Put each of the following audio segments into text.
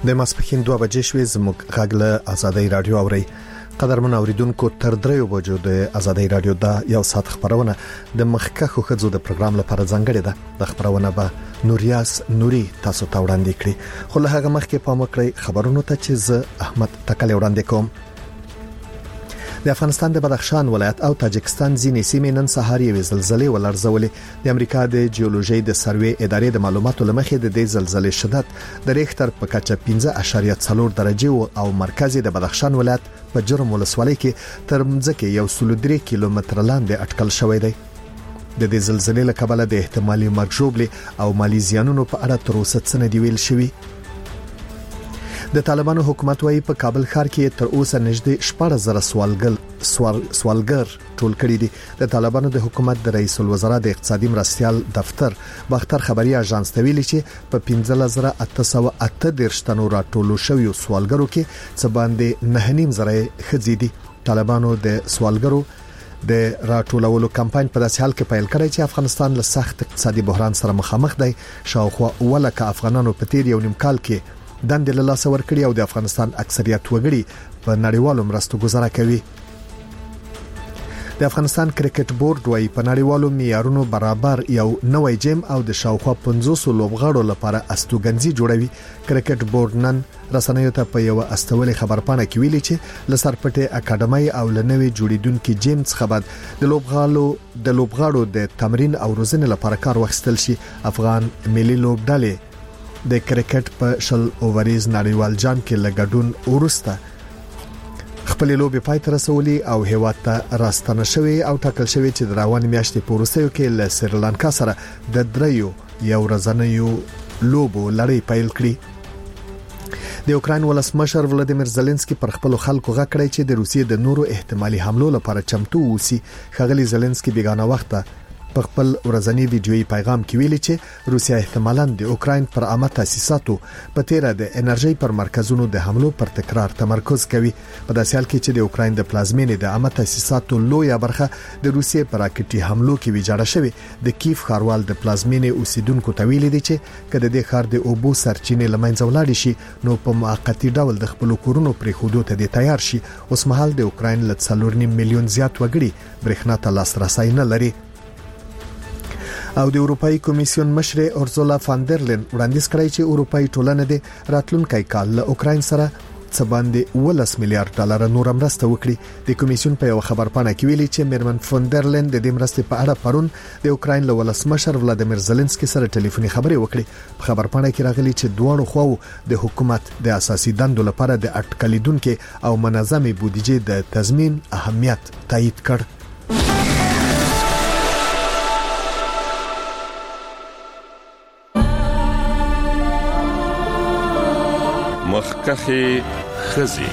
د ماسپښین 2 بجې شوې زموږ غاګله آزادۍ رادیو اوري قدرمن اوریدونکو تر 3 بجو د آزادۍ رادیو دا یو ساعت خبرونه د مخکخو خزو د پروګرام لپاره ځانګړې ده د خبرونه به نوریاس نوري تاسو ته وړاندې کړي خو له هغه مخکې پام وکړئ خبرونو ته چې زه احمد تکل وړاندې کوم د افغانستان د بدخشان ولایت او تاجکستان ځینې سیمې نن سهار یې زلزلې ولړزولې د امریکا د جیولوژي د سروې ادارې د معلوماتو لمخې د دې زلزلې شدت د ریختر په کچه 5.4 درجه او مرکز د بدخشان ولایت په جرم ولسوالۍ کې تر مځکه 103 کیلومتر لاندې اټکل شوی دی د دې زلزلې له کبله د احتمالي مرګ ژوبلې او مالی زیانونو په اړه تر اوسه څه نه دی ویل شوی د طالبانو حکومت وايي په کابل ښار کې تر اوسه نږدې 14,000 سوالګر ټول کړي دي د طالبانو د حکومت د رئیس الوزرا د اقتصادي مرستيال دفتر باختر خبري اژانس ته ویلي چې په 15,838 تنو راټول شوی سوالګرو کې څه باندې 9.5 خزيدي طالبانو د سوالګرو د راټولولو کمپاین په داسې حال کې پیل کړی چې افغانستان له سخت اقتصادي بحران سره مخامخ دی شاوخوا ولکه افغانانو په تیر یو نیم کال کې دند له لاس ورکړي او د افغانستان اکثریت وګړي په نړیوالو مرستو گزاره کوي د افغانستان کرکټ بورډ وايي په نړیوالو معیارونو برابر یو نوې جیم او د شاوخوا 500 لوبغاړو لپاره استوګنځي جوړوي کرکټ بورډ نن رسنیو ته په یو استولې خبرپاڼه کې ویلي چې لسرپټه اکیډمي او لنوي جوړیدونکو جیم څخه بعد د لوبغاړو د تمرین او روزنې لپاره کار واخیستل شي افغان ملي لوبډلې د کرکټ په شل اووریز نړیوال جام کې لګډون ورسته خپل لوبي پای ته رسولي او هیواد ته راستنه شوی او ټاکل شوی چې د روان میاشتې په وروستیو کې له سریلانکا سره د دریو یو ورځنیو لوبو لړۍ پیل کړي د اوکرين ولسمشر ولادیمیر زيلنسکي پر خپل خلکو غکړی چې د روسیې د نورو احتمالي حملو لپاره چمتو اوسي خغلی زيلنسکي بیگانه وخت په خپل ورځنی ویډیويي پیغام کې ویلي چې روسیا احتمالاً د اوکرين پر عامه تاسیساتو په تیره د انرژي پر مرکزونو د حملو پر تکرار تمرکز کوي په داسې حال کې چې د اوکرين د پلازمینې د عامه تاسیساتو لویه برخه د روسیې پر راکټي حملو کې ویجاړه شوې د کیف ښاروال د پلازمینې اوسیدونکو ته ویلي دي چې کله د ښار د اوبو سرچینې لمنځه ولاړ شي نو په موقتی ډول د خپل کورونو پرې خودو ته د تیار شي اوس مهال د اوکرين ل 3.5 میلیون زیات وګړي برېښنا ته لاسرسي نه لري او د اروپאי کمیسیون مشر اورزولا فاندرلین وړاندیز کړی چې اروپאי ټولنه د راتلونکي کال له اوکرين سره څه باندې 10 میلیارډ ډالر نور مرسته وکړي د کمیسیون په یو خبرپاڼه کې ویلي چې میرمن فاندرلین د دې مرستې په اړه پرون د اوکرين له ولسمشر ولادیمیر زيلنسکي سره ټلیفوني خبرې وکړي په خبرپاڼه کې راغلي چې دواړو خواو د حکومت د اساسي دندو لپاره د اټکلیدونکو او منظمې بودیجې د تضمین اهمیت تایید کړ مخکخي خزي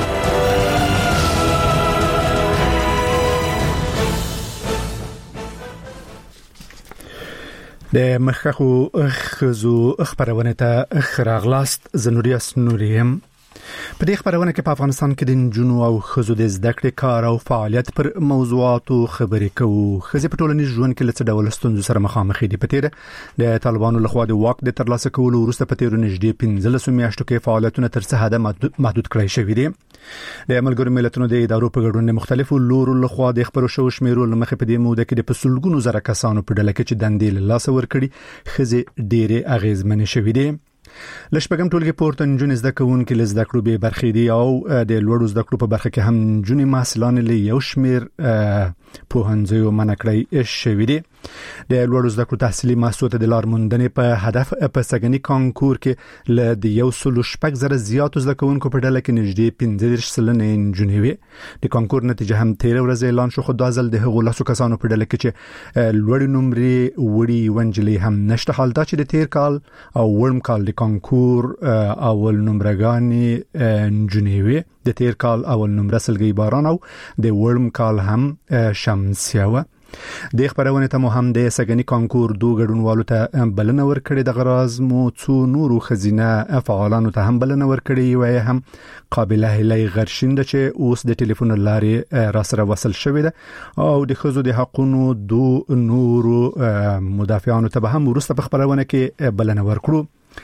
د مخکخو خزو خبرونه ته خراغلاست زنوریاس نوریم په دې خبرونه کې په افغانستان کې د جنو او خزو د زده کړې کار او فعالیت پر موضوعاتو خبرې کوو خزې په ټولنیز ژوند کې لڅ ډول ستونزو سره مخامخ دي په تیر د طالبانو لخوا د واک د ترلاسه کولو وروسته په تیر نږدې 15 میاشتو کې فعالیتونه تر څه حد محدود کړای شوی دي د ملګرو ملتونو د ادارو په ګډون مختلفو لورو لخوا د خبرو شو شمیرو لمخې په دې موده کې د پسولګونو زره کسانو په ډله کې چې دندې له لاس ورکړي خزې ډېرې اغیزمن شوې دي لشپګم ټولګي پورته نجونې زده کوونکې له زده کړو به برخې دي او د لوړو زده کړو په برخه کې هم نجونې محصلان له یو شمیر پوهنځیو منکړی شوې دي د لوړو زده کړو تحصیلي محصولات د لارموندنې په هدف په سګنی کانکور کې له د 1.6 زیاتو زده کوونکو په ډله کې نږدې 15 سلنه نجونې وي د کانکور نتیجه هم 13 ورځې اعلان شو خو د ځل د هغو لاسو کسانو په ډله کې چې لوړ نمرې وړي ونجلې هم نشته حال دا چې د تیر کال او ورم کال د کانکور اول نمرګانی نجونې وي د تیر کال اول نمره سلګي باران او د ورم کال هم شمسیه د خبرونه ته هم د سګنی کانکور دوه ګډونوالو ته بلنه ورکړي د غراز مو څو نورو خزینه فعالانو ته هم بلنه ورکړي وي هم قابله هلي غرشند چې اوس د ټلیفون لارې را سره وصل شوې ده او د خزو د حقونو دو نورو مدافعانو ته هم ورسته په خبرونه کې بلنه ورکړو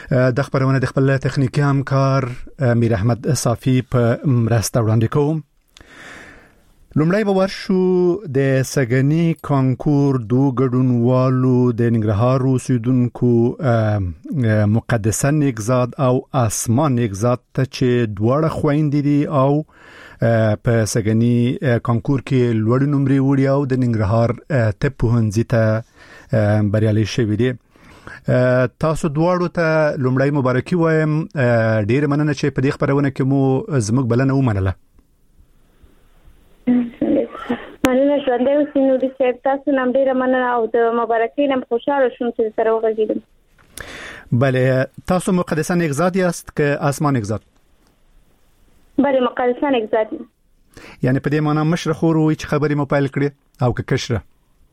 د خبرونه د خپل تخنیکی همکار میر احمد صافی په مرسته وړاندې کوم. لومړی به ورشو د سګنی کانکور دو ګډونوالو د ننګرهار اوسیدونکو مقدسه نیکزاد او اسما نیکزاد ته چې دواړه خويندې دي او په سګنی کانکور کې لوړ نمرې وړي او د ننګرهار طب پوهنځي ته بریالي شوي دي. تاسو دواړو ته لومړی مبارکي وایم. ډیر مننه چې په دې خبرونه کې مو زموږ بلنه ومنله. مننه ژوندۍ اوسئ نوري صاحب، تاسو نام ډیره مننه او د مبارکۍ نام خوشاله شوم چې سره وغږیدم. بله، تاسو مقدسه نیکزاد یاست که اسما نیکزاد؟ بله، مقدسه نیکزاد. یعنی په دې معنی مشره خور وي چې خبرې مو پیل کړې او که کشره؟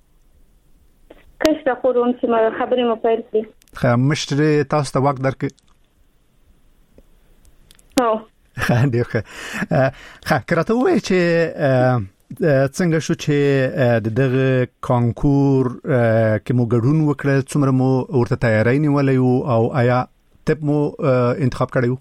کشره خور وم چې خبرې مو پیل کړې. مشره تاسو ته واک درکړي؟ هو. ډیر ښه. کراته وایي چې څنګه شو چې دغه کانکور کې مو ګډون وکړ، څومره مو ورته تیاری نیولې او آیا طب مو انتخاب کړی و؟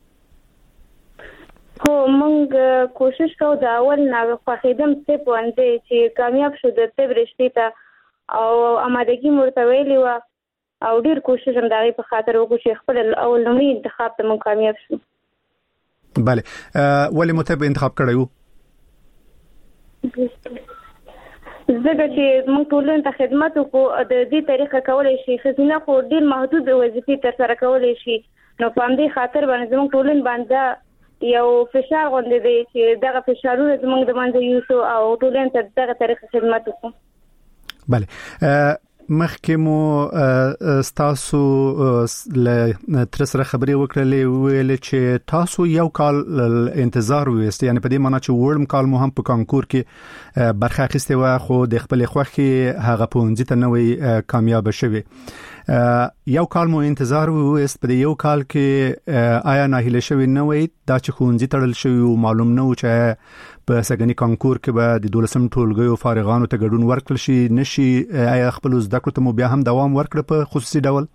هو، موږ کوشش کوو د اول نه خوښیدم طب پوهنځی چې کامیاب شو د طب رشتې ته او آمادګي مو ورته ویلې وه او ډیر کوشش هم د هغې په خاطر وکړو چې خپل اول لومړي انتخاب ته موږ کامیاب شو. بله، ولې مو طب انتخاب کړی و؟ ځکه چې موږ ټولنې ته خدمت وکړو، د دې طریقه کولی شي ښځینه خو ډېر محدود وظیفې ترسره کولی شي، نو په همدې خاطر باندې زموږ ټولنې باندې یو فشار غوندې دی چې دغه فشارونه زموږ د منځه یوسو او ټولنې ته دغه طریقه خدمت وکړو. بله، مخکې مو ستاسو له تر سره خبرې وکړلې، ویل چې تاسو یو کال انتظار وست، یعنی په دې معنی چې وړم کال مو هم په کانکور کې برخه اخیستې و خو د خپل خوښي هغه پوهنځي ته نوې کامیاب شوي. یو کال مو انتظار وست، په یو کال کې آیا ناهیله شوي نه وي دا چې ښوونځي تړل شوي او معلوم نه و چې په سګنی کانکور کې به د 12 ټولګیو فارغانو ته ګډون ورکړل شي نشي؟ آیا خپل زده کړو ته مو بیا هم دوام ورکړ په خصوصي ډول؟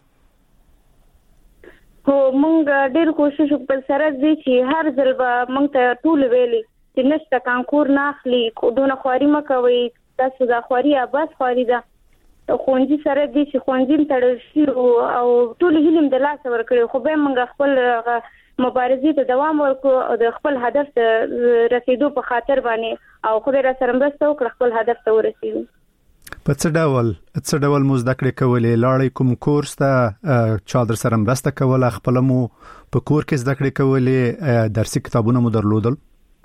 هو، موږ ډېر کوشش وکړ سره دې چې هر ځل به موږ ته ټول ویلي چې نشته کانکور نه اخلي، دونه خواري مه کوئ، تاسو دا خواري بس خواري ده. ښوونځي سره دې چې ښوونځي تړل شي او ټول هیلې د لاسه ورکړي، خو بیا موږ خپل مبارزې ته دوام ورکړو او د خپل هدف ته رسیدو په خاطر باندې او خدای را سره مرسته وکړه خپل هدف ته ورسیدو. په څه ډول مو زده کړې کولې؟ لاړې کوم کورس ته چا در سره مرسته کوله؟ خپل مو په کور کې زده کړې کولې؟ درسي کتابونه مو درلودل؟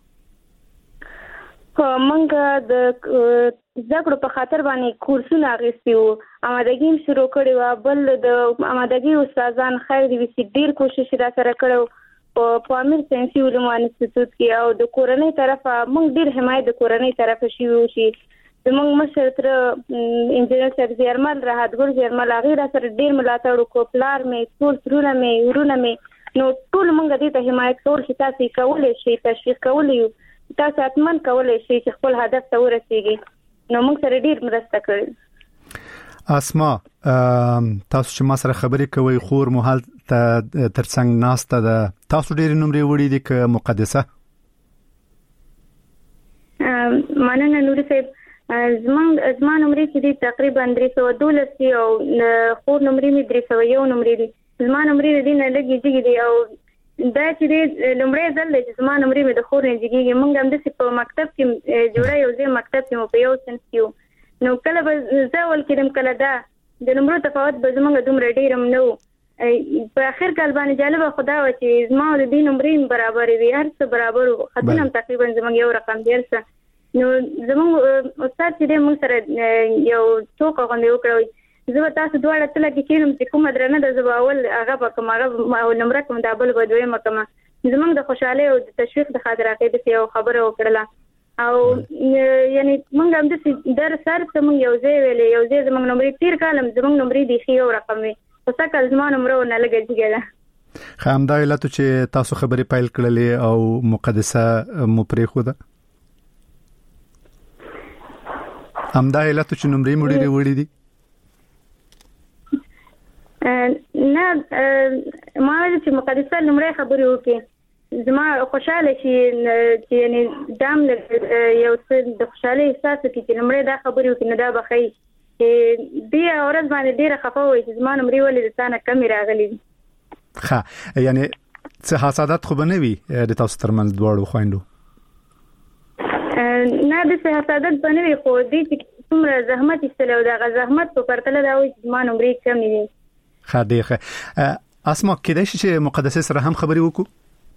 موږ د زده کړو په خاطر باندې کورسونه اخیستي وو، آمادګي هم شروع کړې وه. بل د آمادګي استادان خیر دې وي ډېر کوشش را سره کړی په امیر ساینسي علومو انسټیټیوټ کې او د کورنۍ طرفه موږ ډېر حمایت د کورنۍ طرفه شوي وو چې زموږ مشر تر انجینر صاحب زیرمل راحتګل زیرمل هغې را سره ډېر ملاتړ وکړو، پلار مې، ټول ترونه مې، ورونه مې، نو ټول موږ دې ته حمایت کول چې تاسو یې کولی شئ، تشویق کولی یو، تاسو حتمن کولی شئ چې خپل هدف ته ورسیږئ، نو موږ سره ډېر مرسته کړې. اسما، تاسو چې ما سره خبرې کوي خور مو حال ترڅنګ ناسته ده، تاسو ډېرې نمرې وړي دي که مقدسه؟ مننه نوري صاحب، زما نمرې چې دي تقریبا 312 دي او خور نمرې مې 301 نمرې دي. زما نمرې دي نه لږې جګې دي او دا چې دې لومړی ځل دی چې زما نمرې مې د خور نه جګېږي. موږ همداسې په مکتب کې جوړه یو ځای مکتب کې مو په یو صنف کې وو، نو کله به زه اول کېدم کله دا د نمرو تفاوت به زموږ دومره ډېر هم نه و. په اخر کال باندې جالبه خو دا وه چې زما د دې نمرې هم برابرې وي، هر څه برابر وو، خطونه هم تقریبا زموږ یو رقم دی هر څه. نو زموږ استاد چې دی موږ سره یو ټوکه غوندې وکړه، زه به تاسو دواړه تله کې کېنم چې کومه درنه ده زه به اول هغه به کوم هغه نمره کوم دا بل به دویمه کومه. زموږ د خوشحالۍ او د تشویق د خاطر هغې داسې یو خبره وکړله او یعنې موږ همداسې درس هر څه موږ یو ځای ویلې، یو ځای زموږ نمرې تېر کال هم زموږ نمرې بیخي یو رقم وي، خو سږ زما نمره ونه لږه جګه ده. ښه، همدا علت چې تاسو خبرې پیل کړلې او مقدسه مو پرېښوده؟ همدا علت چې نمرې مو ډېرې وړې دي؟ نه ما چې مقدسه لمړی خبرې وکړي زما خوشاله چې یعنی دام یو څه د خوشاله احساس کې چې لمړی دا خبرې وکړي نه دا بخي دې اورز باندې ډیره خفه وي چې زما لمړی ولې د تانه کمی راغلي ښه یعنی څه حسادت خو به نه وي د تاسو ترمنځ دواړو خويندو نه د حسادت باندې خو دې چې څومره زحمت استلو دا زحمت په پرتله دا وي چې زما لمړی کمی دي ښه دی ښه اسما کېدای شي چې مقدسه سره هم خبرې وکړو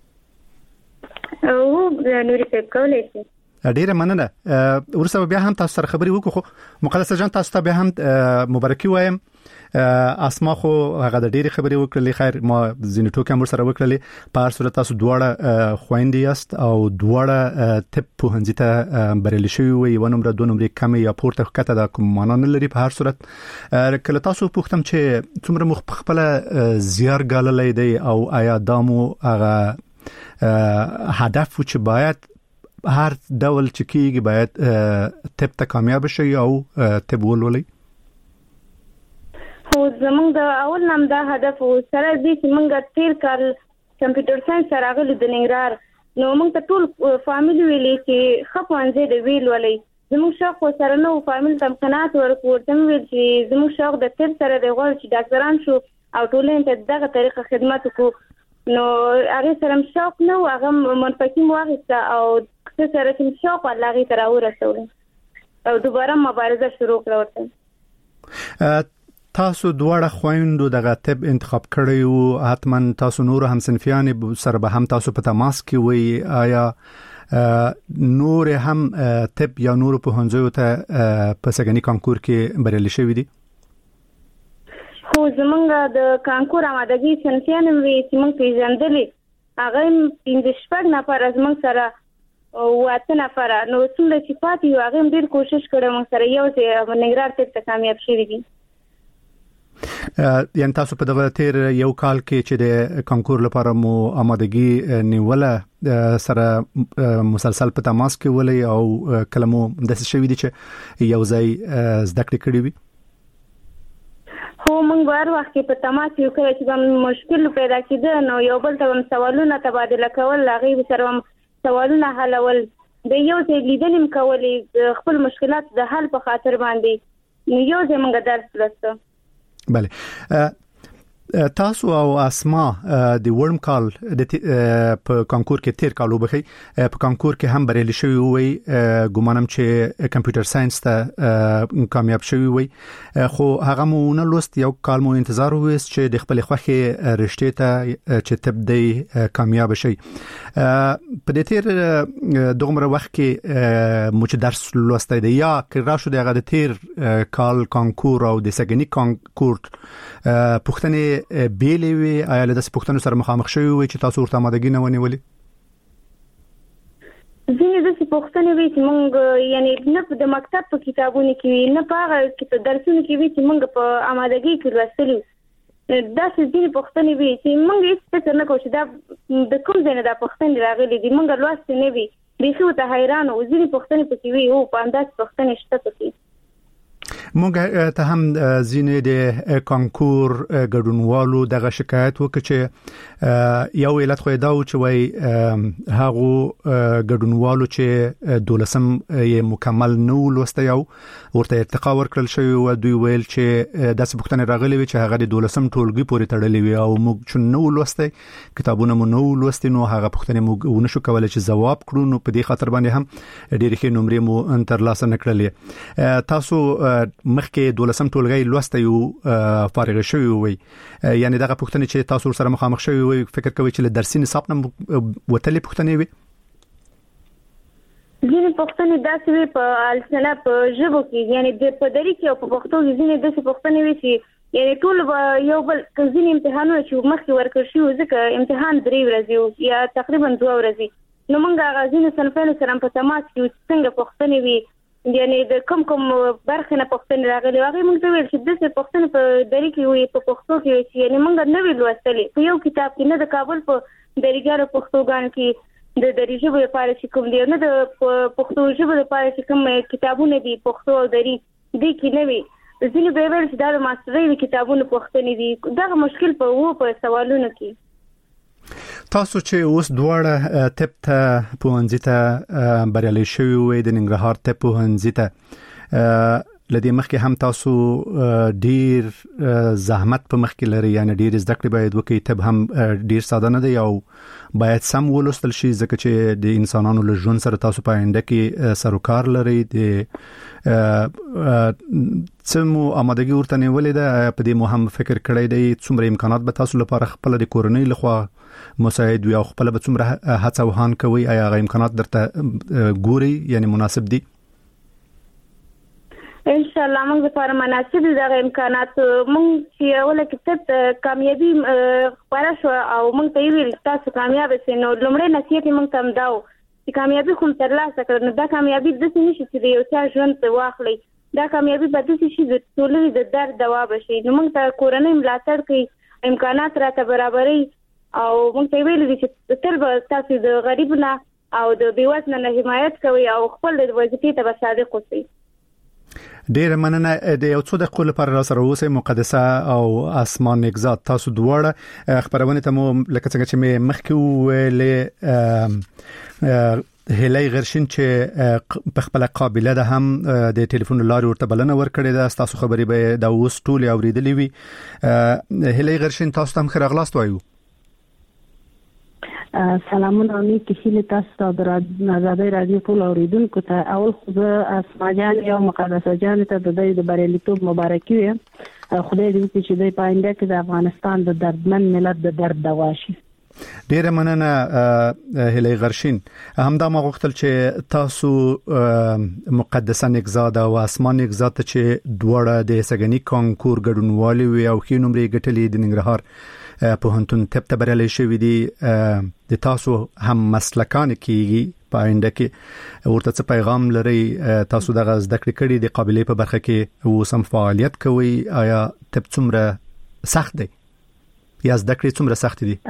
او نوري په کولې شي ډیره مننه ورسره بیا هم تاسو سره خبرې وکړو مقدسه جان تاسو ته بیا هم مبارکي وایم اسما خو هغه د ډیره خبرې وکړلې خیر ما زینې ټوکې هم سره وکړلې په هر صورت تاسو دواړه خويندې یاست او دواړه طب په هنځ ته بریالي شوی وي یو نمبر دوه نمبر کم یا پورته کته د کوم معنا نه لري په هر صورت کله تاسو پوښتم چې څومره مخ خپل زیار غاللې دی او آیا دامو هغه هدف چې باید هر ډول چې کیږي باید طب ته کامیاب شي او طب ولولي خو زمونږ د اول نام دا هدف سره دي چې موږ تیر کال کمپیوټر ساينس سره غل د ننګرهار نو موږ ته ټول فامیلی ویلي چې خپوانځي د ویل ولې زموږ شوق سره نو فامیل تم قناعت ورکوټم ویل چې زموږ شوق د تیر سره د غوړ چې ډاکټران شو او ټولین ته دغه طریقه خدمت وکړو نو هغه سره شوق نو هغه منفقي واغسته او سره چې شوق الله غي تر ورسول او دوباره مبارزه شروع کړو تاسو دواړه خويندو دغه طب انتخاب کړی او حتما تاسو نور هم صنفيان سره به هم تاسو په تماس کې وي آیا نور هم طب یا نور په هنځو ته په سګنی کانکور کې بریالي شوی دي خو زمونږ د کانکور آمادګي صنفيان وي چې موږ پیژندلې هغه 15 نفر زمونږ سره واته نفر نو څنګه چې پاتې یو هغه ډیر کوشش کړم موږ سره یو ځای ننګرهار ته کامیاب شوی دي یعنی تاسو په دغه تیر یو کال کې چې د کانکور لپاره مو آمادګي نیوله سره مسلسل په تماس کې ولې او کلمو د څه شوی دي چې یو ځای زده کړې کړې وي خو موږ هر وخت په تماس یو کړی چې مشکل پیدا کېده نو یو بل ته سوالونه تبادله کول هغه سره سوالونه حلول د یو ځای لیدنیم کولې خپل مشکلات د حل په خاطر باندې یو ځای موږ درس لسته بله تاسو او اسما د ورم کال د په کانکور کې تیر کالو بخي په کانکور کې هم بریالي شوی وي ګومانم چې کمپیوټر ساينس ته کامیاب شوی وي خو هغه مو نه لوست یو کال مو انتظار وېست چې د خپل خوخي رشته ته چې تبدي کامیاب شي په دې تیر دغه وخت کې مو چې درس لوستای دی یا که راشو دغه د تیر کال کانکور او د سګنی کانکور پښتنې بیلې وي آیا له داسې پښتنو سره مخامخ شوی وي چې تاسو ورته آمادګي نه ونیولې ځینې داسې پښتنې وي چې موږ یعنی نه د مکتب په کتابونو کې نه په هغه کې درسونو کې وي چې موږ په آمادګي کې لوستلي داسې ځینې پښتنې وي چې موږ هیڅ فکر نه کوو چې دا د کوم ځای نه دا پښتنې راغلي دي موږ لوستې نه وي بیخي ورته حیران وو ځینې پښتنې پکې وي او په اندازې پښتنې شته پکې موږ ته هم زینې د کانکور ګډونوالو دغه شکایت وکړي چې یو علت خو دا و چې وای هغه ګډونوالو چې دولسم یې مکمل نو لوسته یو ورته ارتقا ورکړل شوی او دوی ویل چې داسې پښتنه راغلي وي چې هغه د دولسم ټولګي پورې تړلې وي او موږ چې نو لوسته کتابونه مو نو لوستي نو هغه پښتنه موږ ونشو کولای چې جواب کړو نو په دې خاطر باندې هم ډېر ښه نمرې مو تر لاسه نکړلې تاسو مخکې دولسم ټولګي لوسته یو فارغ شوی وي یعنی دغه پښتنه چې تاسو سره مخامخ شوی وي فکر کوي چې له درسي نصاب نه وتلې پښتنه وي ځینې پښتنې داسې وي په السنه په ژبو کې یعنی د پدری کې او په پښتو کې ځینې داسې پښتنې وي چې یعنی ټول یو بل ځینې امتحانونه چې مخکې ورکړ شي ځکه امتحان 3 ورځې یا تقریبا 2 ورځې نو موږ هغه ځینې صنفونو سره په تماس کې څنګه پښتنې وي یعنی د کوم برخه نه پښتنې راغلي هغه موږ ته ویل چې د پښتنې په دری کې وي په پښتو کې یعنی موږ نه ویل لوستلې په یو کتاب کې نه د کابل په دریګارو پښتوګان کې د دری ژبه لپاره چې کوم دی نه د پښتو ژبه لپاره چې کوم کتابونه دي پښتو او دری دي کې نه وي ځینې به ویل چې دا د ماسترۍ کتابونو پوښتنې دي. دا مشکل په سوالونو کې. تاسو چې اوس دواړه طب ته پوهنځي ته بریالي شوي وي د ننګرهار طب پوهنځي ته لدې مخکې هم تاسو ډیر زحمت په مخ کې لري، یعنی ډیر زده کړې باید وکړئ. طب هم ډیر ساده نه دی او باید سم ولوستل شي ځکه چې د انسانانو له ژوند سره تاسو په آینده کې سروکار لري. د څومره آمادګي ورته نیولې ده په دې مو هم فکر کړی دی څومره امکانات به تاسو لپاره خپل د کورنۍ لخوا مساعد وي او خپل به څومره هڅه وهان کوي؟ آیا هغه امکانات درته ګوري یعنی مناسب دي؟ ان شاء الله موږ لپاره مناسب دي دغه امکانات. موږ چې اوله کې کامیابی خبره شو او موږ ته ویل تاسو کامیاب شئ، نو لومړی نصیحت موږ ته داو چې کامیابی خو ترلاسه کړئ. نو دا کامیابی د څه نشي چې یو څه ژوند ته واخلي، دا کامیابی به د څه شي د ټولنې د درد دوا بشي. نو موږ ته کورنۍ ملاتړ کوي، امکانات راته برابري او موږ ته ویل دي چې تل به تاسو د غریبونو او د بیوزنو نه حمایت کوي او خپل د وظیفې ته به صادق اوسئ. ډیر مننه. د یو څو دقیقو لپاره را سره اوسئ. مقدسه او اسمان نگزاد، تاسو دواړه خبرونه ته مو لکه څنګه چې مې مخکې ویلې هلي غرشین چې په خپل قابلیت ده هم د ټلیفون لارې ورته بلنه ورکړې ده. تاسو خبرې به د اوس ټول اوریدلې وي. هلي غرشین تاسو ته هم خیر اغلاست وایو. سلامونه او نیک هیله تاسو ته د آزادۍ رادیو ټول اوریدونکو ته. اول خو زه اسما جان او مقدسه جان ته د دې د بریالیتوب مبارکي وایم. خدای دې وکړي چې د پاینده کې د افغانستان د دردمن ملت د درد دوا شي. ډیر مننه هلي غرشین. همدا ما غوښتل چې تاسو مقدسه نگزاد او اسمان نگزاد ته چې دواړه د سګنی کانکور ګډونوالي وي او خې نمرې ګټلې د ننګرهار پوهنتون طب ته بریالي شوي دي، د تاسو هم مسلکان کېږي په آینده کې ورته څه پیغام لري؟ تاسو دغه زده کړې کړې د قابلیت په برخه کې اوس هم فعالیت کوي. آیا طب څومره سخت دی یا زده کړې څومره سخت دي؟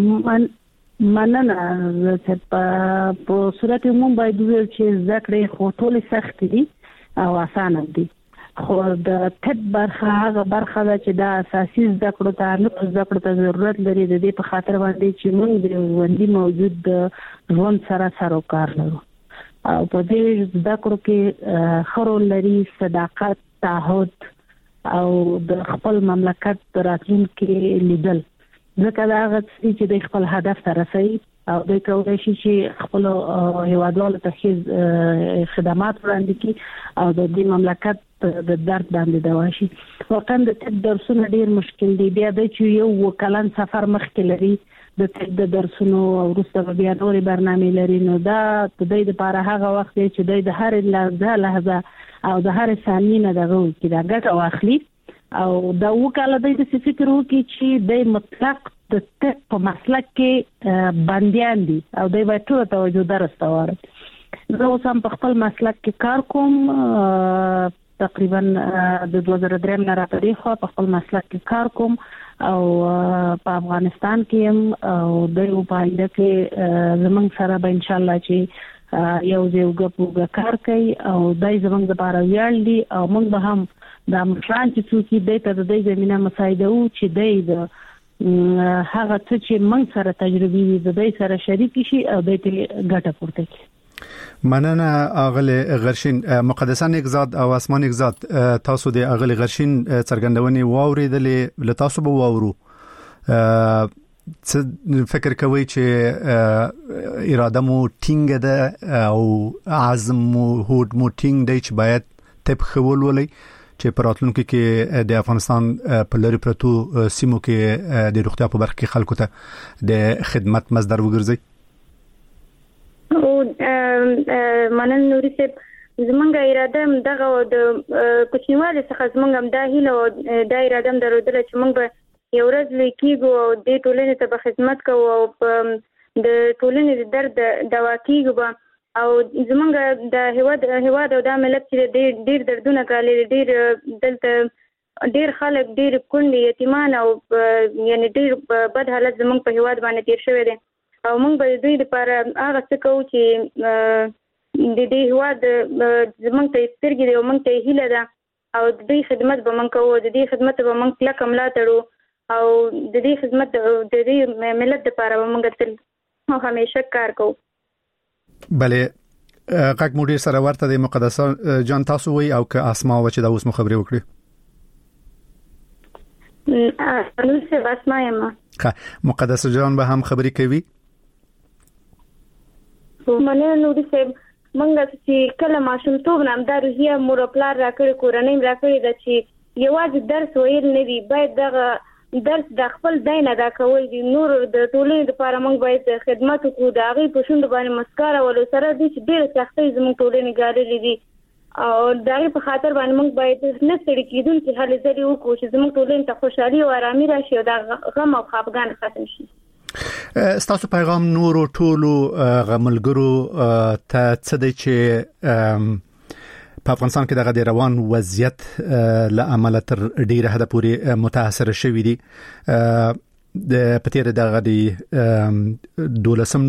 مننه. په صورت عموم باید ویل چې زده کړې خو ټول سخت دي او اسانه دي، خو د طب برخه هغه برخه ده چې د اساسي زده کړو ته زده کړو ته ضرورت لري. د دې په خاطر باندې چې موږ د ژوندۍ موجود د ژوند سره سروکار لرو او په دې زده کړو کې خرو لري صداقت، تعهد او د خپل مملکت راتلونکي لیدل. ځکه دا هغه چې د خپل هدف ته رسي او د کولای شي چې خپل هیوادوالو ته خدمات وړاندې کړي او د دې مملکت د درد باندې دوا شي. واقعا د طب درسونه ډیر مشکل دي. بیا د چې یو وکلن سفر مخکې لري د طب د درسونو او وروسته بیا نورې برنامې لري. نو دا د دې لپاره هغه وخت دی چې د هر لحظه او د هر ثانیه نه دغه کې دا ګټه واخلي او دا وکاله د فکر وکړي چې د مطلق د طب په مسلک کې بنديان دي او د باید ټول توجه درسته وره. زه اوس هم په خپل مسلک کې کار کوم، تقریبا د 2003 نه راپدې خو په خپل مسلک کې کار کوم او په افغانستان کې هم او د یو پاینده کې زمونږ سره به ان شاء الله چې یو ځای کار کوي او دای زمونږ لپاره ویاړ دي او موږ به هم د مشران چې څوک دې ته د دې زمينه مساعده او چې د هغه څه چې موږ سره تجربه دي د دې سره شریک شي او د دې ګټه پورته کړي. مننه اغله غرشین. مقدسه نگزاد او اسمان نگزاد، تاسو د اغله غرشین څرګندونې واوریدلې، له تاسو به واورو څه فکر کوي چې اراده مو ټینګ ده او عزم مو هوډ مو ټینګ دی چې باید طب خول ولې چې په راتلونکي کې د افغانستان په لری پرتو سیمو کې د روغتیا په برخه کې خلکو ته د خدمت مصدر وګرځي؟ او منن نوري صاحب، زمونږ اراده دغه د کوچنیوالي څخه زمونږ د هیله او د اراده درلودل چې موږ به یو ورځ لیکيږو او د ټولنې ته خدمت کوو او د ټولنې د درد دوا کیږو او زمونږ د هواد او د ملت چې ډیر دردونه کالي، ډیر دلته ډیر خلک ډیر کونډي یتیمان او یعنی ډیر بد حالت زمونږ په هواد باندې تیر شوی دي او موږ به دوی لپاره هغه څه کوو چې د دې هواد زمونږ ته سترګې دی او موږ ته هیله ده او د دې خدمت به موږ کوو، د دې خدمت به موږ کلک ملا تړو او د دې خدمت د دې ملت لپاره به موږ تل همیشه کار کوو. بله قاک مودي سره ورته د مقدسه جان تاسو وی او که اسماء و چې دا اوس مخبري وکړي. نو څه اسماء ما مقدسه جان به هم خبري کوي. منه نوري صاحب منګه چې کله ماشوم توب نام دا روحیه مور پلار راکړي کورنۍ راکړي د چې یوازې درس ویل نه دی، باید دغه درس د خپل دین ادا کول دي. نور د ټولنې لپاره موږ باید خدمت وکړو، د هغه په شوند باندې مسکاره ول سره د ډېر سختۍ زموږ ټولنې ګاللې دي او دغه په خاطر باندې موږ باید نه ستړي کېدون چې هلې ځلې وکړو چې زموږ ټولنې ته خوشحالي او آرامي راشي او د غم او خفګان ختم شي. ستاسو پیغام نور ټولو غملګرو ته څه دی چې په افغانستان کې دغه روان وضعیت له عمل تر ډیره حد پورې متاثر شوی دي. د پتیر دغه د 12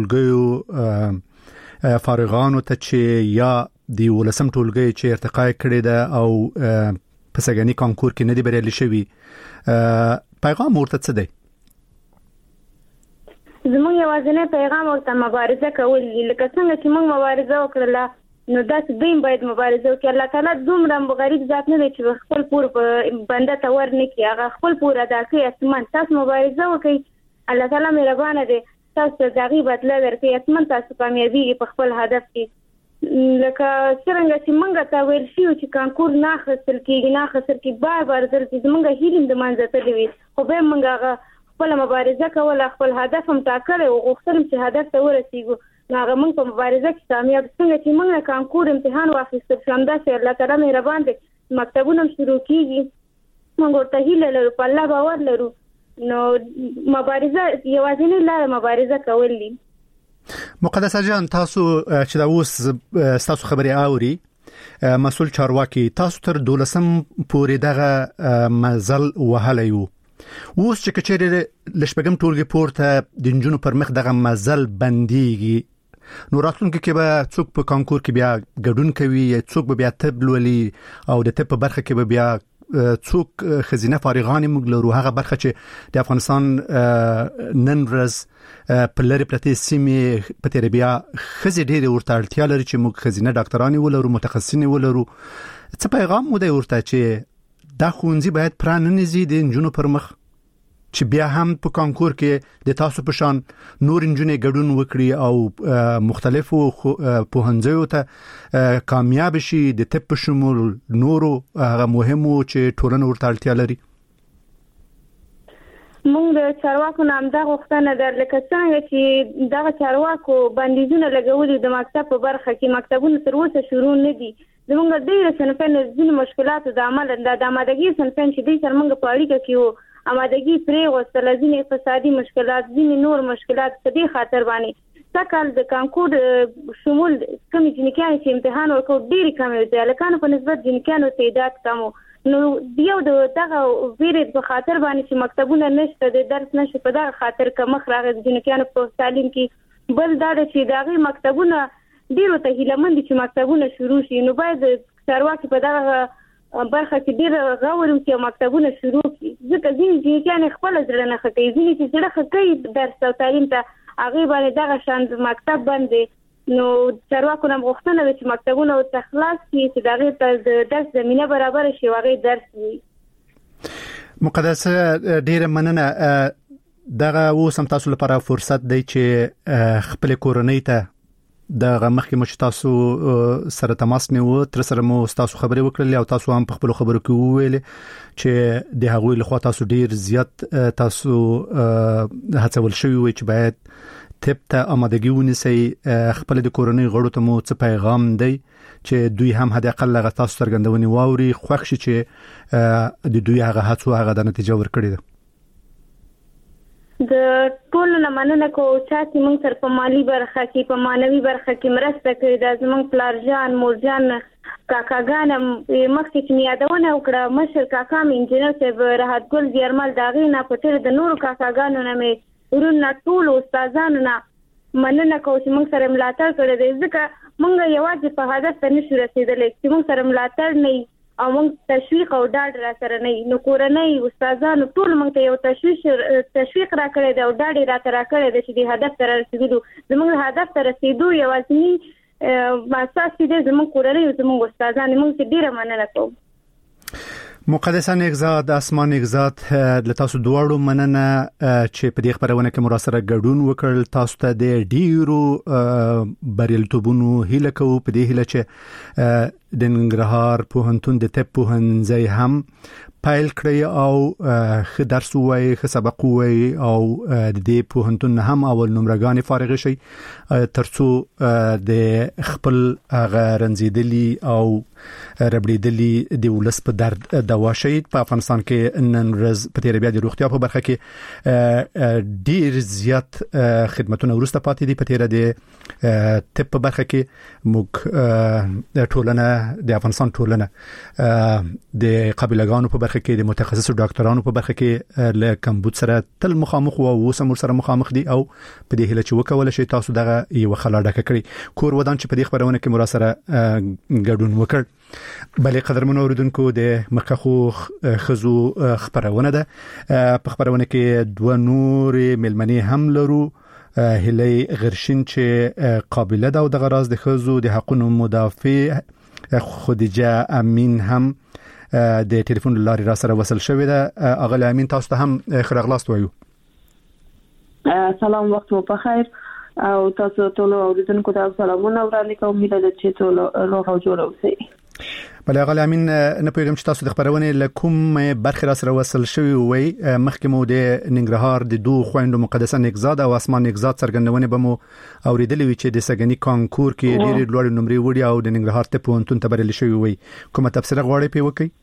ټولګیو فارغانو ته چې یا د 12 ټولګي چې ارتقا کړی ده او په سګنی کانکور کې نه دی بریالي شوی، پیغام ورته څه دی؟ زموږ یوازینی پیغام ورته مبارزه کول دي. لکه څنګه چې موږ مبارزه وکړله نو داسې دوی باید مبارزه وکړي. الله تعالی دومره غریب ذات نه دی چې خپل پور په بنده ته ورنکړي، هغه خپل پور ادا کوي. اسمان تاسو مبارزه وکړئ، الله تعالی مهربان دی، تاسو دغه بدله درکړي، اسمان تاسو کامیابی په خپل هدف کې. لکه څنګه چې موږ ته ویل شي چې کانکور نه خسر کېږي بار بار درته زموږ هیلم د منځته دی، خو به موږ خپل مبارزه کوله، خپل هدف هم ټاکل او غوښتل چې هدف ته ورسیږو. هغه موږ په مبارزه کې کامیاب څنګه چې موږ کانکور امتحان واخیستل شمدا چې الله تعالی مهربان دی، مکتبونه شروع کیږي، موږ ورته هیله لرو، په الله باور لرو. نو مبارزه یوازینی لاره مبارزه کول دي. مقدسه جان تاسو چې دا اوس تاسو خبري اوري مسول چارواکي تاسو تر 12 پورې دغه مزل وهلیو، اوس چې کچېره لشبګم ټولګي پورته د جنونو پر مخ دغه مزل بنديږي، نو راتلونکي کې به څوک په کانکور کې بیا ګډون کوي، څوک به بیا تبلولي او د تب برخه کې به بیا څوک خزینه فارغان موږ لرو، هغه برخه چې د افغانستان نن ورځ په لری پرته سیمه په تیر بیا خزي ډېر ورته اړتیا لري چې موږ خزینه ډاکټرانی ولرو، متخصصین ولرو. څه پیغام مو دی ورته چې دا خونځي باید پرانه نزيد انجونو پر مخ چې بیا هم په کانکور کې د تاسو په شان نور انجونې ګډون وکړي او مختلفو پوهنځیو ته کامیاب شي، د طب په شمول نورو هغه مهمو چې ټولنه ورته اړتیا لري؟ موږ د چارواکو نام دا غوښتنه در لکه څنګه چې دغه چارواکو بندیزونه لګولي د مکتب په برخه کې، مکتبونه تر اوسه شروع نه دي. زموږ ډېر صنفونه ځینې مشکلات د عمل د آمادګي صنفونه چې د سر موږ په اړیکه کې وو، آمادګي پرې وستل، ځینې اقتصادي مشکلات، ځینې نور مشکلات په دې خاطر باندې سکهال د کانکور شمول کوم جنکان چې امتحان ورکړ ډېر کم دی، الکانو په نسبت جنکانو تعداد کم. نو دیو دغه ویری په خاطر باندې چې مکتبونه نشته، د درس نشته، په دغه خاطر کمخ راغی جنکانو په تعلیم کې. بل دا چې دغه مکتبونه ډیرو ته هیلمند چې مکتبونه شروع شي، نو باید چارواکي په دغه برخه کې ډیر غوړم چې مکتبونه شروع کړي، ځکه ځینې چې خپل ځړه نه خټي، ځینې چې ځړه خټي درس او تعلیم ته هغه باندې دغه شان مکتب باندې. نو چارواکو نم غوښتنه چې مکتبونه او تخلاص کې چې دغه ته درس زمينه برابر شي، هغه درس وي. مقدسه ډیر مننه. دغه اوسم تاسو لپاره فرصت دی چې خپل کورنۍ ته د مخکې مش تاسو سره تماس نیو، تر سره مو تاسو خبرې وکړلې او تاسو هم په خپل خبرو کې وویل چې د هغوی له خوا تاسو ډیر زیات تاسو هڅول شوی وي چې باید طب ته آمادګي ونیسي. خپل د کورنۍ غړو ته مو څه پیغام دی چې دوی هم حد اقل لغه تاسو څرګندونې واوري، خوښ شي چې د دوی هغه هڅو هغه د نتیجه ورکړي ده؟ د ټولو نه مننه کوم چې موږ سره په مالی برخه کې، په مانوي برخه کې مرسته کوي. د زموږ پلارجان، مورجان، کاکاګان مخکې چې یادونه وکړه، مشر کاکا مې انجینر صاحب راحت ګل دیرمل داغې نه پټر د نورو کاکاګانو نه مې ورونه ټول استادانو نه مننه کوم چې موږ سره ملاتړ کړی دی، ځکه موږ یوازې په هدف ته نشو رسیدلی چې موږ سره ملاتړ نه او موږ تشویق او ډاډ را سره نه نو کورنۍ استادانو ټول موږ ته یو تشویق را کړی دی او ډاډ را کړی دی چې د هدف ته رسیدو زموږ هدف ته رسیدو یوازې اساس دې زموږ کورنۍ او زموږ استادان موږ ډیره مننه کوو. مقدسه نگزاد اسمان نگزاد د تاسو دوړو مننه چې په دې خبرونه کې مراسره ګډون وکړل. تاسو ته د ډیرو بریالیتوبونو هیله کوو په دې هیله چې د ننګرهار پوهنتون د طب پوهنځي هم پایل کړی او خ درس وای خ سبق وای او د دې پوهنتون هم اول نمرګان فارغ شي ترڅو د خپل غرنزیدلی او ربړیدلی د ولس په درد دوا شي. په افغانستان کې نن ورځ په تیر بیا د روغتیا په برخه کې ډیر زیات خدماتونه ورسته پاتې دي. په تیر د طب په برخه کې موږ ټولنه د افغانستان ټولنه د قابلګانو په برخه کې د متخصصو ډاکټرانو په برخه کې له کمبود سره تل مخامخ او وسمور سره مخامخ دي او په دې هله چې وکول شي تاسو دغه یو خلاډه کړی کور ودان چې په دې خبرونه کې مراسره ګډون وکړ. بلې قدرمنو اوریدونکو د مخخو خزو خبرونه ده په خبرونه کې دوه نور ملمنې هم لرو. هلي غرشین چې قابلیت ده او د غراز د خزو د حقوقو مدافع خدیجه امین هم د ټلیفون لارې را سره وصل شوې ده. اغلی امین تاسو ته هم خیرغلاست وایو. سلام وخت مو په خیر او تاسو ټول اوریدونکو ته سلامونه وړاندې کوم. هیله ده چې ټول روغ او جوړ اوسئ. بله اغلی امین نه پوهیږم چې تاسو د خبرونې له کوم برخې را سره وصل شوي وای. مخکې مو د ننګرهار د دوه خویندو مقدسه نگزاد او اسمان نگزاد څرګندونې به مو اوریدلې وي چې د سګنی کانکور کې ډېرې لوړې نمرې وړي او د ننګرهار ته پوهنتون ته بریالي شوي وای. کومه تفسیر غواړئ پې وکړئ؟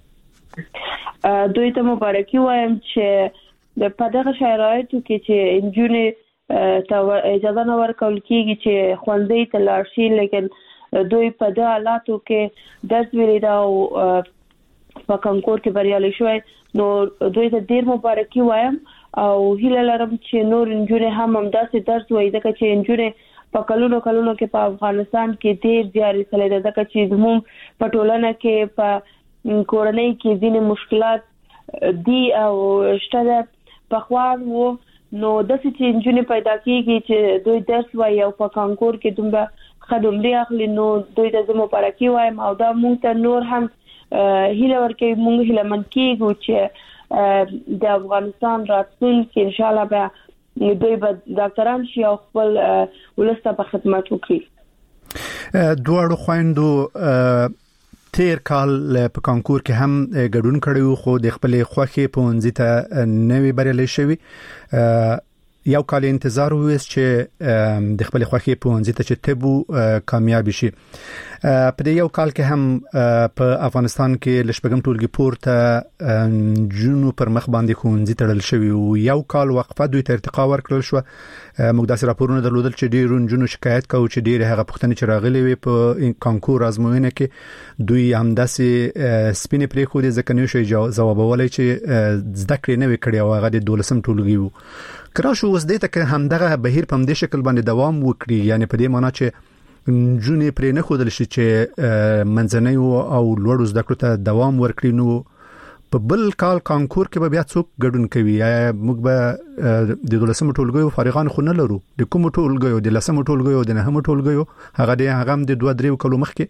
دوی ته مبارکي وایم چې د پدغه شرایطو کې چې انجونې ته اجازه نه ورکول کیږي چې خوندې ته لاړ شي لیکن دوی په دې حالاتو کې درس ویلي دا او په کانکور کې بریالي شوی نو دوی ته ډیر مبارکي وایم او هیله لرم چې نور انجونې هم همداسې درس وایي ځکه چې انجونې په کلونو کې په افغانستان کې ډیر زیارې سره ده ځکه چې زموږ په ټولنه کې په کورنۍ کې ځینې مشکلات دي او شته په خوان وو نو د چې انجونې پیدا کیږي چې دوی درس وایي او په کانکور کې دومره خدمت اخلي نو دوی ته مبارکي وایم او دا مونږ ته نور هم هیله ورکوي. مونږ هیله من کیږو چې د افغانستان راتلونکي ان شاء الله به دوی به ډاکټران شي او خپل ولسته په خدمت وکړي. دوه خويندو تیر کال په کانکور کې هم ګډون کړی خو د خپل خوخي په ونځ ته نوې بریالي شوی. یو کال انتظار وېس چې د خپل خوخي په ونځ ته چې تبو کامیاب شي. په دې یو کال کې هم په افغانستان کې لشبګم ټولګي پورته جنو پر مخ باندې خونځي تړل شوی او یو کال وقفه دوی ته ارتقا ورکړل شو. موږ داسې راپورونه درلودل چې ډیرون جنو شکایت کوي چې ډیر هغه پښتني چې راغلي وي په کانکور ازموینه کې دوی هم داسې سپینې پرې خو دې ځکه نو شي جوابولای چې زده کړې نه وکړي او هغه د 12م ټولګي وو. کراش اوس دې ته همدغه بهیر په دې شکل باندې دوام وکړي یعنی په دې معنی چې جونې پرې نه خودل شي چې منځنۍ او لوړ زده کړو ته دوام ورکړي. نو په بل کال کانکور کې به بیا څوک ګډون کوي؟ موږ به د 12م ټولګیو فارغان خو نه لرو. د کوم ټولګیو د 10م ټولګیو د 9م ټولګیو هغه د 2-3 کلو مخکې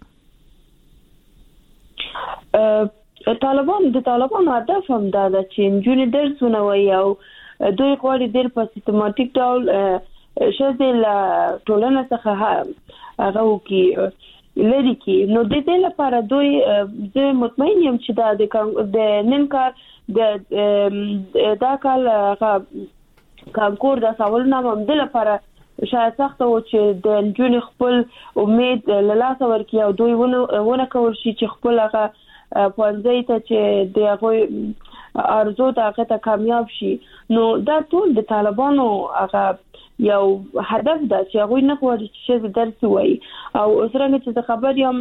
طالبانو هدف هم دا ده چې جونې درسونه وایي او دوی غواړي ډېر په سیستماتیک ډول شذل ټولنه څخه هغه وکي لري کې. نو د دې لپاره دوی زه مطمئن یم چې د نن کار دا کال کانکور د سوالونو هم د لپاره شاید سخت و چې د جون خپل امید له لاسه ورکړي او دوی ونه کول شي چې خپل هغه پوهنځي ته چې د هغه ارزو ته کامیاب شي. نو دا ټول د طالبانو هغه یو هدف ده چې هغه نه غواړي چې درس وایي او اوسرنګ چې خبر یم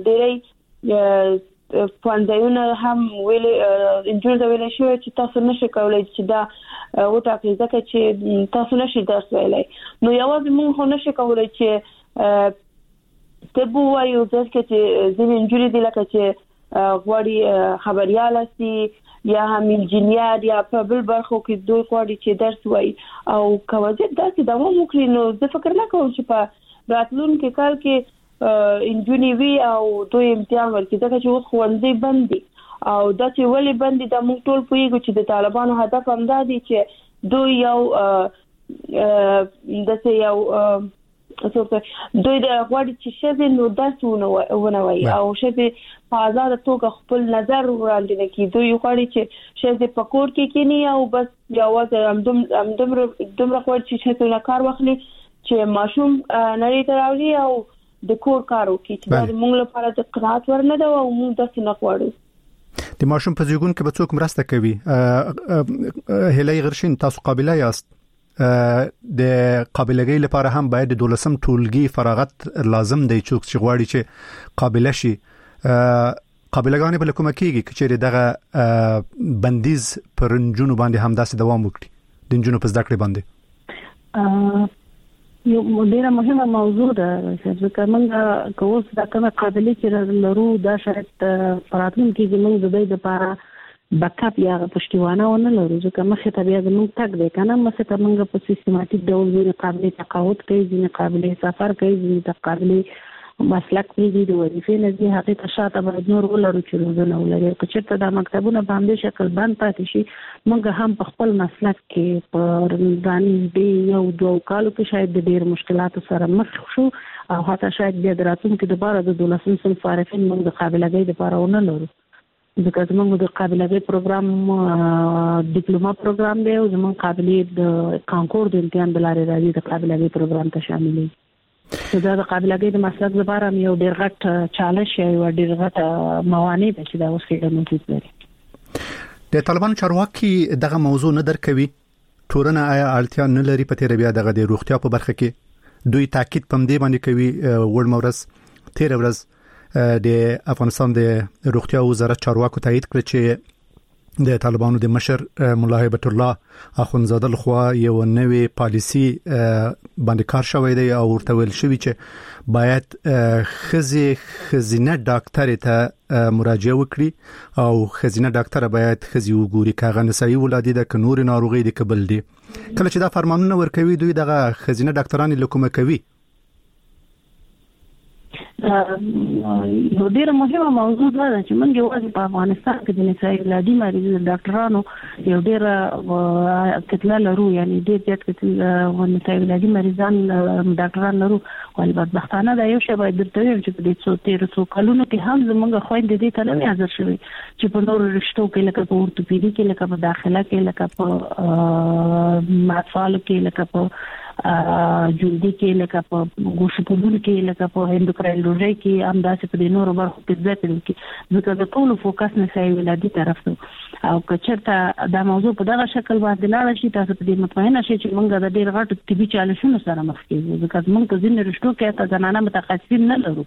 ډېرې پوهنځیونه هم ویل انجوړ دا ویل شو چې تاسو نشئ کولای چې دا وټاکئ ځکه چې تاسو نشئ درس ویلای. نو یوازې موږ خو نشئ کولای چې تبو وایو ځکه چې ځینې انجوړ دي لکه چې غواړي خبريال سي یا هم انجینیر یا په بل برخو کې دوی غواړي چې درس وایي او کوجه داسې دوام وکړي نو زه فکر نه کوم چې په راتلونکي کال کې انجونی وی او دوی امتحان ورکړي ځکه چې ښوونځي بند دي او دا چې ولې بند دي دا موږ ټول پوهیږو چې د طالبانو هدف هم دا دی چې دوی یو دوی د غواړي چې شذ نو درسونه ونوي او شذ په آزاد توګه خپل نظر وړاندې نه کوي دوی غواړي چې شذ په کور کې کینی او بس جواز دومره غواړي چې شذ نه کار واخلي چې ماشوم نړۍ ته راوړي او د کور کار وکړي چې دا موږ لپاره د قناعت ورنه ده او موږ داسې نه غواړو د ماشوم په زیږون کې به څوک مرسته کوي هلي غرشین تاسو قابلیت یاست د قابلیت لپاره هم باید د 12م ټولګي فراغت لازم دی چې غواړي چې قابلیت شي قابلیتګانې بل کومه کیږي چې دغه بندیز پر جنونو باندې هم داسې دوام وکړي د جنونو په زده کړې باندې یو ډیره مهمه موضوع ده چې موږ کوم څه کومه قابلیت چې لرو دا شرط پراتون کې موږ د دې لپاره بکاپ یا پښتیوانه ونه لرو چې مخه ته بیا موږ تک دی کنه مخه ته موږ په سیستماتیک ډول د قابلیت تقاعد کوي د قابلیت سفر کوي د قابلیت مسلک پیږي د وظیفې نه دي حقیقت شاته باید نور ولرو چې نو ولري چې ته د مکتبونو په همدې شکل باندې پاتې شي موږ هم په خپل مسلک کې پر ځانې دی یو دوه کالو کې شاید د ډېر مشکلاتو سره مخ شو او حتی شاید بیا دراتونکو د بار د 12م صنف فارغین موږ د قابلیت لپاره ونه لرو ځکه موږ د قابلیت پروګرام ډیپلوما پروګرام دی او زموږ قابلیت د کانکور د امتحان بلاره راځي د قابلیت پروګرام ته شامل دي دا د قابلیت د مسلک لپاره یو ډېر غټ چالش او ډېر غټ موانع ده چې دا اوس کې موجود دي د طالبان چارواکي دغه موضوع نه درکوي ټولنه اړتیا نه لري په تیر بیا دغه د روغتیا په برخه کې دوی تاکید پم دی باندې کوي ورډ مورس تیر ورځ د افغانستان د روغتیا وزارت چارواکو تایید کړ چې د طالبانو د مشر مولا هیبت الله اخونزاده لخوا یو نوې پالیسی باندې کار شوی دی او ورته ویل شوی چې باید خزینه ډاکټر ته مراجعه وکړي او خزینه ډاکټر باید خزي وګوري کاغه نسایي ولادي د کنور ناروغي د قبل دي کله چې دا فرمانونه ورکوي دوی دغه خزینه ډاکټران لکومه کوي یو ډیره مهمه موضوع ده چې موږ یوازې په افغانستان کې د نسایي ولادي مریض ډاکټرانو یو ډیره کتله لرو یعنی ډیر زیات کتله نسایي ولادي مریضان ډاکټران لرو ولې بدبختانه دا یو شی باید درته ویم چې په دې څو کلونو کې هم زموږ خويندې دې ته نه حاضر شوي چې په نورو رشتو کې لکه په اورتوپیدي کې لکه په داخله کې لکه په اطفال کې لکه په جلدی کې لکه په ګوشپودون کې لکه په هندوکراینولوژي کې همداسې په دې نورو برخو کې ذکر کې ځکه د ټولو فوکس نسایي ولادي طرف ته او کچرته دا موضوع په دغه شکل باندې لاړ شي تاسو په دې مطمئنه شئ چې موږ د ډېر غټو طبي چالشونو سره مخ کیږو ځکه موږ په ځینې رشتو کې ته زنانه متخصصین نه لرو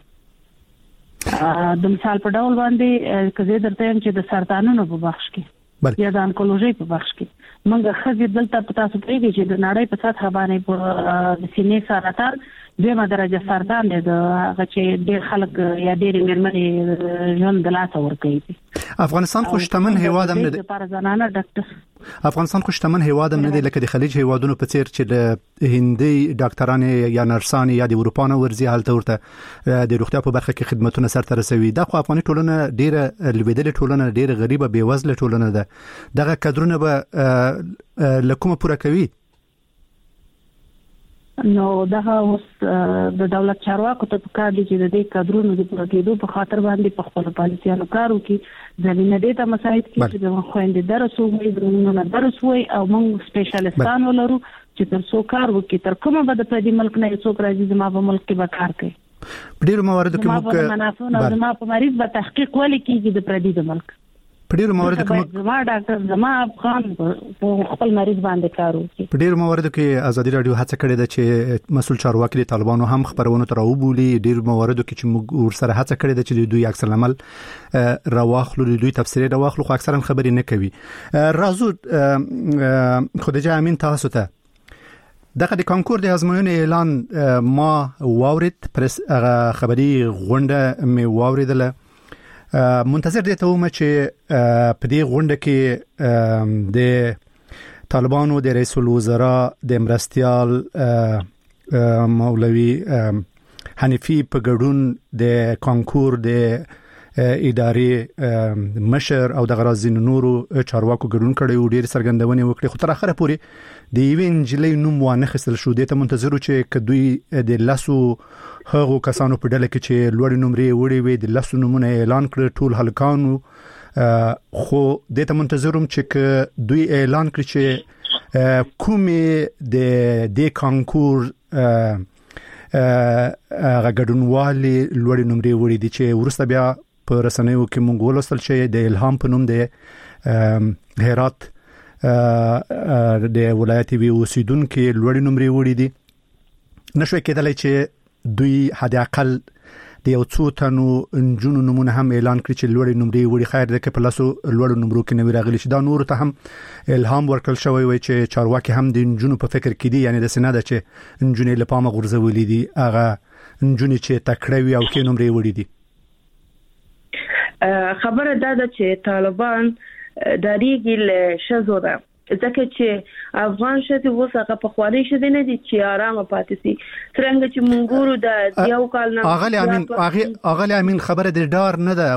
د مثال په ډول باندې کزه درته هم چې د سرطانونو په بخش کې یا د انکولوژي په بخش کې موږ خزي دلته په تاسو پرېږي چې د نړۍ په سطح باندې په سینې سرطان دیمه درجه سرطان دی د هغه چې ډېر خلک یا ډېر مېرمنې ژوند د لاس ور کوي افغانستان خوشتمن هیواد هم نه دی لپاره زنانه ډاکټر افغانستان خوشتمن هیواد هم نه دی لکه د خلیج هیوادونو په څیر چې د هندي ډاکټرانو یا نرسانو یا د اروپانو ورزي حالت ورته د روغتیا په برخه کې خدماتونه سره رسوي دا خو افغاني ټولنه ډیره لویدلې ټولنه ډیره غریبه بیوزله ټولنه ده دغه کډرونه به لکومه پوره کوي نو دا اوس د دولت چارواکو ته پکار دي چې د دې کډرونو د پوره کېدو په خاطر باندې په خپل پالیسیانو کار وکړي زمينه دې ته مساعد کړي چې د خويندې درس وایي درونو درس وایي او موږ سپیشلیستان ولرو چې تر څو کار وکړي تر کومه به د پردي ملک نه څوک راځي زما په ملک کې به کار کوي په ډیرو مواردو کې موږ زما په مریض به تحقیق ولې کیږي د پردي د ملک په ډیرو مواردو کې زما ډاکټر زما افغان په خپل مریض باندې کار کوي په ډیرو مواردو کې ازادي رادیو هڅه کړې ده چې مسول چارواکي د طالبانو هم خبرونه تر وبولي ډیرو مواردو کې چې موږ ورسره هڅه کړې ده چې دوی عکس العمل راواخلو دوی تفسیر راواخلو خو اکثرا خبرې نه کوي راځو خدیجه امین تاسو ته دغه د کانکور د ازموینې اعلان ما واورید پرس خبري غونډه می واوریدله منتظر دي ته ومه چې په دې غونډه کې د طالبانو د رئیس الوزرا د مرستيال مولوی حنیفی په ګډون د کانکور د ادارې مشر او د غرازین نورو چارواکو ګډون کړي او ډیر سرګندونې وکړي خو تر اخره پورې د ایوین جلې نوم وانه خسل شو د ته منتظر چې کدوې د لاسو هغه کسانو په ډله کې چې لوړ نمرې وړي وي د لاسو نمونه اعلان کړ ټول هلکانو خو د ته منتظروم چې دوی اعلان کړي چې کومې د کانکور غډونوالي لوړ نمرې وړي دي چې ورسته بیا په رسنیو کې مونږ ولوستل چې د الهام په نوم د هرات د ولایت وی اوسیدونکو لوړ نمرې وړي دي نشوي کېدلای چې دوی حد اقل د یو څو تنو انجونو نمونه هم اعلان کړی چې لوړ نمرې وړي خیر ده کې په لاسو لوړ نمرو کې نوی راغلي شي دا نور ته هم الهام ورکړل شوی وي چې چارواکي هم د انجونو په فکر کې دي یعنی د سناده چې انجونې لپاره غورځولې دي هغه انجونې چې تکړه وي او کې نمرې وړي دي خبره ده چې طالبان د ریګل شزو ده ځکه چې افغان شته وسه په خواري شته نه دي چې آرام پاتې سي څنګه چې مونږورو د یو کال نه اغلی امین خبره د ډار نه ده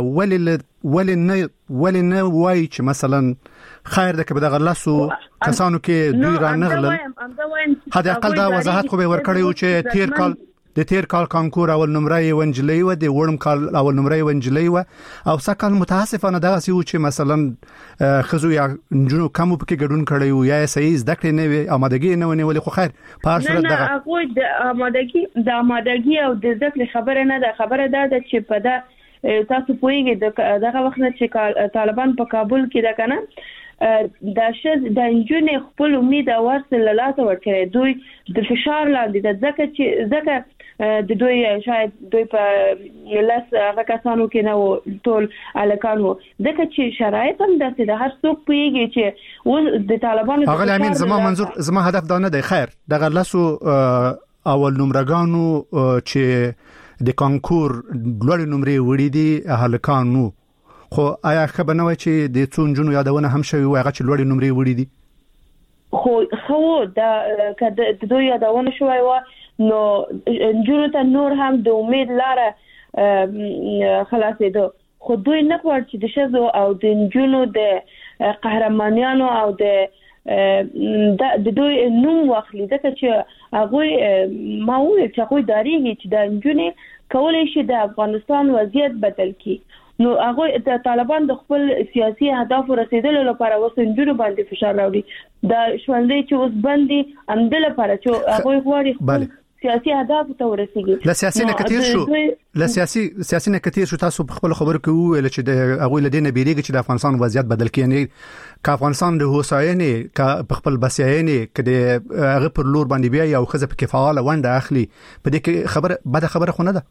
ول نه وای چې مثلا خیر ده کې بدغه لاسو کسانو کې دوی را نغلل هدا اقل دا وضاحت خو به ورکړیو چې تیر کال کانکور اول نمرې ونجلې و د وړم کال اول نمرې ونجلې و او سکه متاسفانه دغه سی و چې مثلا خزو یا جنو کوم په کې ګډون کړي و یا صحیح زده کړې نه وي آمادګي نه ونی ولې خو خیر په هر صورت دغه هغه د آمادګي او د زده خبره نه ده خبره ده چې په دا تاسو پوهیږئ دغه وخت چې طالبان په کابل کې ده کنه د انجونې خپل امید او ورسره لاته ورکړي دوی د فشار لاندې ځکه د دوی شاید دوی په لاس هغه کسانو کې نو ټول الکانو دغه چې شرایط هم د هر څوک پیږي چې د طالبانو هغه امین زما هدف دا نه دی خیر دغه لاسو اول نمرګانو چې د کانکور لوړ نمرې وړي دي هلکانو خو آیا خبر نه وای چې د څون جنو یادونه هم شوی وای هغه چې لوړ نمرې وړي دي خو د دوی یادونه شوی و نو جنو ته نور هم د امید لاره خلاصې دو خو دوی نه غواړي چې د شزو او د جنو د قهرمانانو او د دوی نوم واخلي ځکه چې هغه ماوي چې هغه داریږي چې د جنو کولای شي د افغانستان وضعیت بدل کړي نو هغه د طالبان د خپل سیاسي اهداف رسیدلو لپاره وسنجونو باندې فشار راوړي د ژوندۍ چې اوس باندې اندل لپاره چې هغه غواړي سیاسي اهداف ته ورسیږي ل سیاسي نه کتیر شو تاسو په خپل خبرو کې ویل چې د هغه لدینه بیریږي چې د افغانستان وضعیت بدل کړي نه ک افغانستان د هوساینې ک په خپل بسیاینې کده هغه پر لور باندې بیا یو خزه په فعال ونده اخلي په دې کې خبره خو نه ده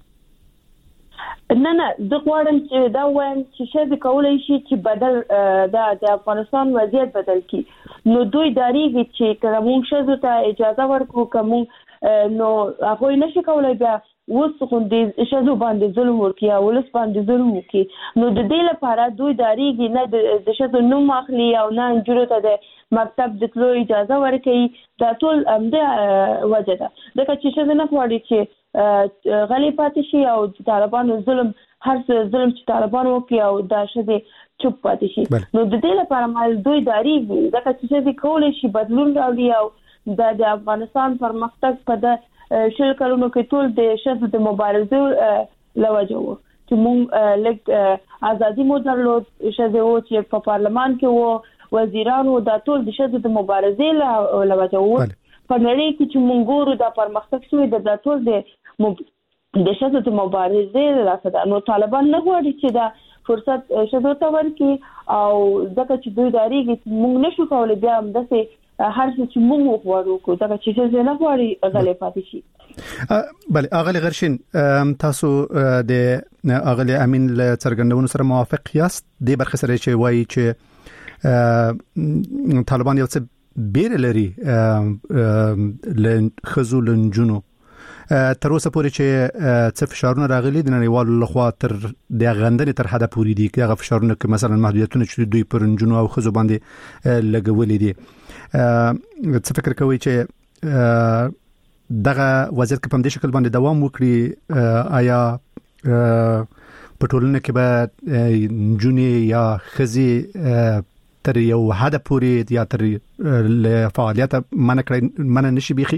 نه د غواړم چې دا وایم چې شې کولای شي چې بدل د افغانستان وضعیت بدل کړي نو دوی داریږي چې کوم شزو ته اجازه ورکړو کوم نو هغه نشي کولای بیا وس خو د شزو باندې ظلم ورکړي او ولس باندې ظلم وکړي نو د دې لپاره دوی داریږي نه د شزو نوم اخلي او نه جوړ ته د مکتب د تلو اجازه ورکړي دا ټول د وجه ده ځکه چې شزو نه غواړي چې غلی پاتې شي او طالبانو ظلم هر څه ظلم چې طالبانو کوي او دا شذ چوپ پاتې شي نو د دې لپاره مال دوی داریږي ځکه چې شذ کولای شي بدلون راوړي او د افغانستان پرمختګ په د شل کلونو کې ټول د شذ د مبارزه لوجه وو چې موږ لږ ازادي مو درلود شذ وو چې په پارلمان کې وو وزیرانو دا ټول د شذ د مبارزه لوجه وو په نړۍ کې چې موږ ګورو د پرمختګ شوی د ټول د شذ د مبارزه لپاره نو طالبان نه غواړي چې دا فرصت شذ ته ورکړي او ځکه چې دوی داریږي موږ نشو کولای بیا هم دسه هر څه چې موږ غواړو دا چې شذ نه غواړي غلې پاتې شي بله اغلی غرشین تاسو د اغلی امین څرګندونو سره موافق یاست د برخه سره چې وایي چې طالبان یو څه بیر لري خزو لنجونو تر اوسه پورې چې څه فشارونه راغلي د نړیوالو لخوا تر د غندنې تر حده پورې دي چې هغه فشارونه کې مثلا محدودیتونه چې دوی پر نجونو او ښځو باندې لګولې دي. څه فکر کوي چې دغه وضعیت کې په دې شکل باندې دوام وکړي؟ آیا په ټولنه کې به نجونې یا ښځې تر یو حد پورې یا تر فعالیت منع نشي بيخي؟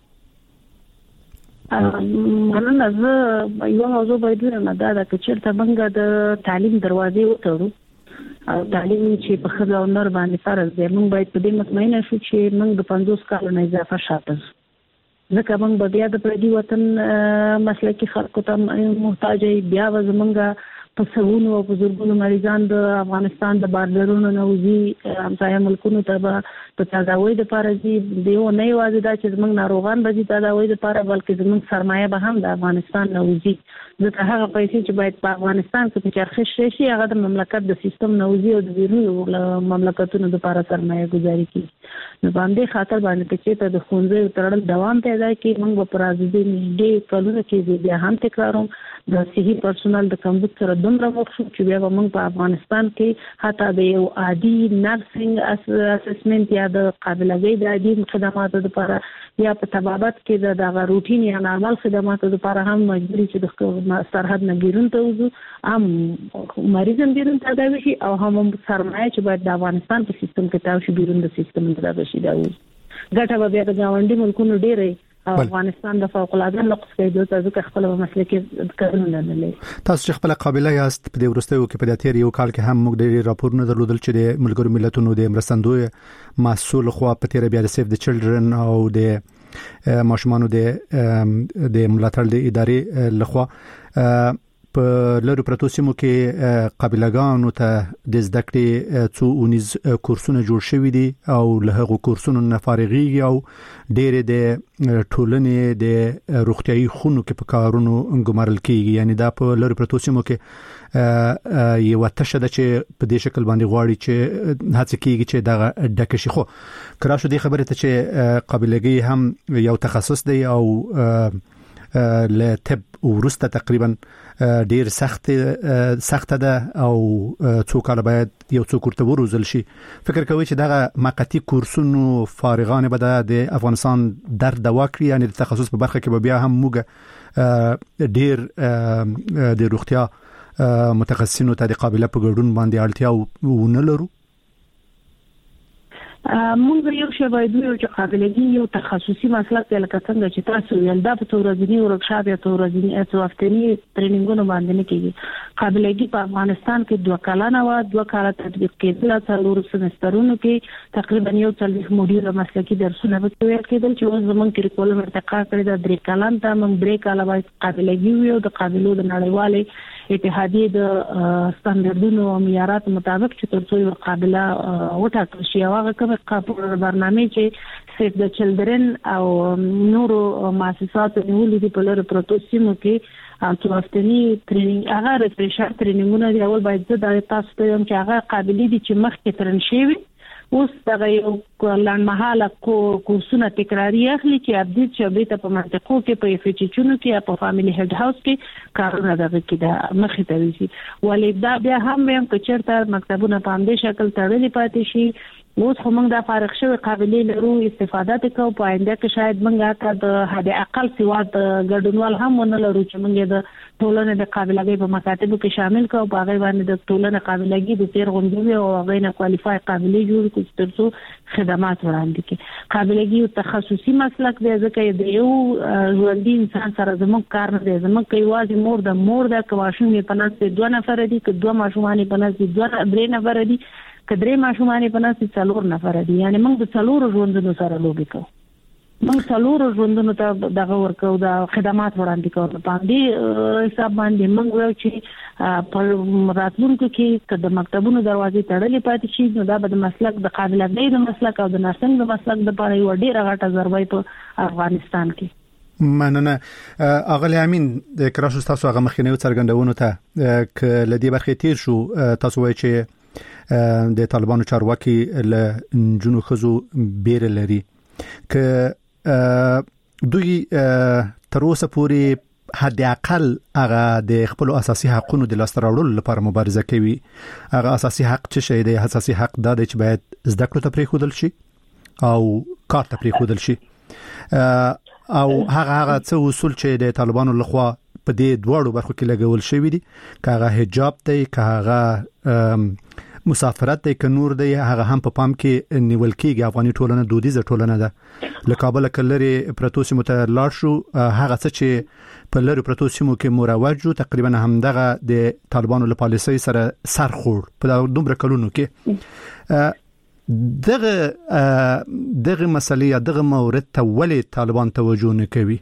مننه. زه یو موضوع باید نه دا د چیرته منګه د تعلیم دروازې وتړو او تعلیم چې په خځو او نر باندې فرض دی. موږ باید په دې مطمئنه شو چې موږ د 50 کالو نه اضافه شاته ځکه موږ به بیا د پردي وطن مسلکي خلکو ته محتاج بیا زمونږ په سوونو او بزرګونو مریضان د افغانستان د بارډرونو نوځي همسایه ملکونو ته په تداوی د پارځي دیو نه یوازې دا چې موږ ناروغان به د تداوی لپاره بلکې زموږ سرمایه به هم د افغانستان نوځي. ځکه هغه پیسې چې باید په افغانستان کې چرخش شي هغه د مملکت د سیستم نوځي او د بیرونی مملکتونو لپاره سرمایه گذاري کوي. نو باندې خاطر باندې چې ته د خونځې ترړل دوام پیدا کوي. موږ په پرازدي نږدې کلونه کې بیا هم تکراروم د صحي پرسونل د کمبود سره دومره مخ شو چې بیا موږ په افغانستان کې حتی د یو عادي نرسنګ اسسمنت یا د قابلیت د عادي خدماتو لپاره یا په تبابت کې د روټین یا نارمل خدماتو لپاره هم مجبوري چې د سرحد نه بیرون ته وځو هم مریضان بیرون تداوي شي او هم سرمایه چې باید د افغانستان په سیستم کې تاو شي بیرون د سیستم تداوي شي دا ګټه به بیا د گاونډي ملکونو ډېرې افغانستان د فوق العاده نقص کېدو ته ځکه خپل مسلکي کارونه نه لري. تاسو چې خپل قابلیت یاست په دې ورستیو کې په دې یو کال کې هم موږ ډېر راپورونه درلودل چې د ملګرو ملتونو د مرستندوی مسؤل خو په تیر بیا د سیف د چلډرن او د ماشومانو د ملاتړ د ادارې لخوا په لوري پروتو سیمو کې قابلګانو ته د زده کړې څو اونیز کورسونه جوړ شوي دي او له هغو کورسونو نه فارغيږي او ډېر د ټولنې د روغتيایي خونو کې په کارونو ګمارل کیږي. یعنی دا په لوري پروتو سیمو کې یو تشه ده چې په دې شکل باندې غواړي چې هڅه کیږي چې دا ډکه شي. خو کراشه دې خبره ته چې قابلګي هم یو تخصص دی او له طب ورسته تقریبا ډیر سخت ده او څو کال باید یو څو کورته وروزل شي. فکر کوي چې دغه مقطعي کورسونو فارغان به د افغانستان در دوا کړی، یعنی د تخصص په برخه کې بیا هم موږ ډیر د روغتیا متخصصینو ته د قابلیت په ګډون باندې اړتیا ونه لرو. موږ یو شی باید چې قابلیت یو تخصصي مسلک ته لکه څنګه چې تاسو ویل دا په ورځنی ورکشاپ یا ورځنی هفتنی ټریننګونو باندې نه کیږي. قابلیت په افغانستان کې 2 کلانه و 2 کال تطبیق کېدل، څلور سمسترونو کې تقریبا یو 40 موډیول مسلکي درسونه وکړل کېدل چې اوس زمونږ کریکولم ارتقا کړی د 3 کلان ته موږ 3 کال باید قابلیت یو د قابلیت د نړیوالې اتحادیه د ستاندردونو او معیارات مطابق چې تر څو قابله وټاکل شي. هغه کوم برنامه چې سیف د چلډرن او نورو مؤسساتو نیولې په لور پروتو سیمو کې څو هفتنی ټریننګ هغه ریفریشر ټریننګونه دی. اول باید زه د تاسو ته هم چې هغه قابلیت چې مخکې ترن شي اوس دغه یو لنډمهاله کورسونه تکراری اخلي چې اپډیټ شوي ته په منطقو کې په فیچچونو کې په فاميلي هډ هاوس کې کارونه دغه کې د مخې ته وي. ولې دا بیا هم چې چیرته مکتبونه په همدې شکل تړلي پاتې شي. اوس خو موږ د فارغ شوی قابلیت لرو استفاده وکړو. په آینده کې شاید موږ د حد اقل سواد ګډونوال هم ونه لرو چې موږ د ټولنې د قابلیت په مکاتبو کې شامل کړو. په هغه باندې د ټولنې قابلیت د تیر غونډې او هغه نه کوالیفای قابلیت جوړ کړو ترڅو خدمات وړاندې کړي. قابلیت یو تخصصي مسلک دی ځکه د یو ژوندي انسان سره زموږ کار نه دی. زموږ یوازې مور د کواشون په نس 2 نفر دي، که 2 ماشومان په نس 2 نفر دي، کدرې ماشومان په نس 4 نفر دي. یعنی موږ د 4 ژوندونو سره لوبي کوو. موږ 4 ژوندونو ته دغه ورکو د خدمات وړاندې کوو. په دې حساب باندې موږ وایو چې په راتلونکو کې د مکتبونو دروازې تړلې پاتې شي نو دا به د مسلک د قابلیت د مسلک او د نرسنګ د مسلک لپاره یو ډېر غټه ضربه په افغانستان کې. مننه اغلی امین د کراشو تاسو هغه مخینه څرګندونو ته ک لدی برخه تیر شو. تاسو وایي چې د طالبانو چارواکي له جنو خزو بیر لري ک دوی تر اوسه پورې حد اقل هغه د خپل اساسي حقوقو د لاسته راوړلو لپاره مبارزه کوي. هغه اساسي حق څه شی دی؟ اساسي حق دا دی چې باید زده کړو ته پریښودل شي او کار ته پریښودل شي، او هغه څه اصول چې د طالبانو لخوا په دې دوړو برخو کې لګول شوی دي، کاغه حجاب دی، کاغه مسافرت دی، ک نور دی، هغه هم په پام کې نیول کېږي. افغاني ټولنه دودیزه ټولنه ده، له کابل کلري پروتو سیمو ته لاړ شو، هغه څه چې په لری پروتو سیمو کې مروج جو تقریبا همدغه د طالبانو له پالیسۍ سره سر خور په دومره کلونو کې. دغه مسلې یا دغه مورد ته ولې طالبان توجه نه کوي؟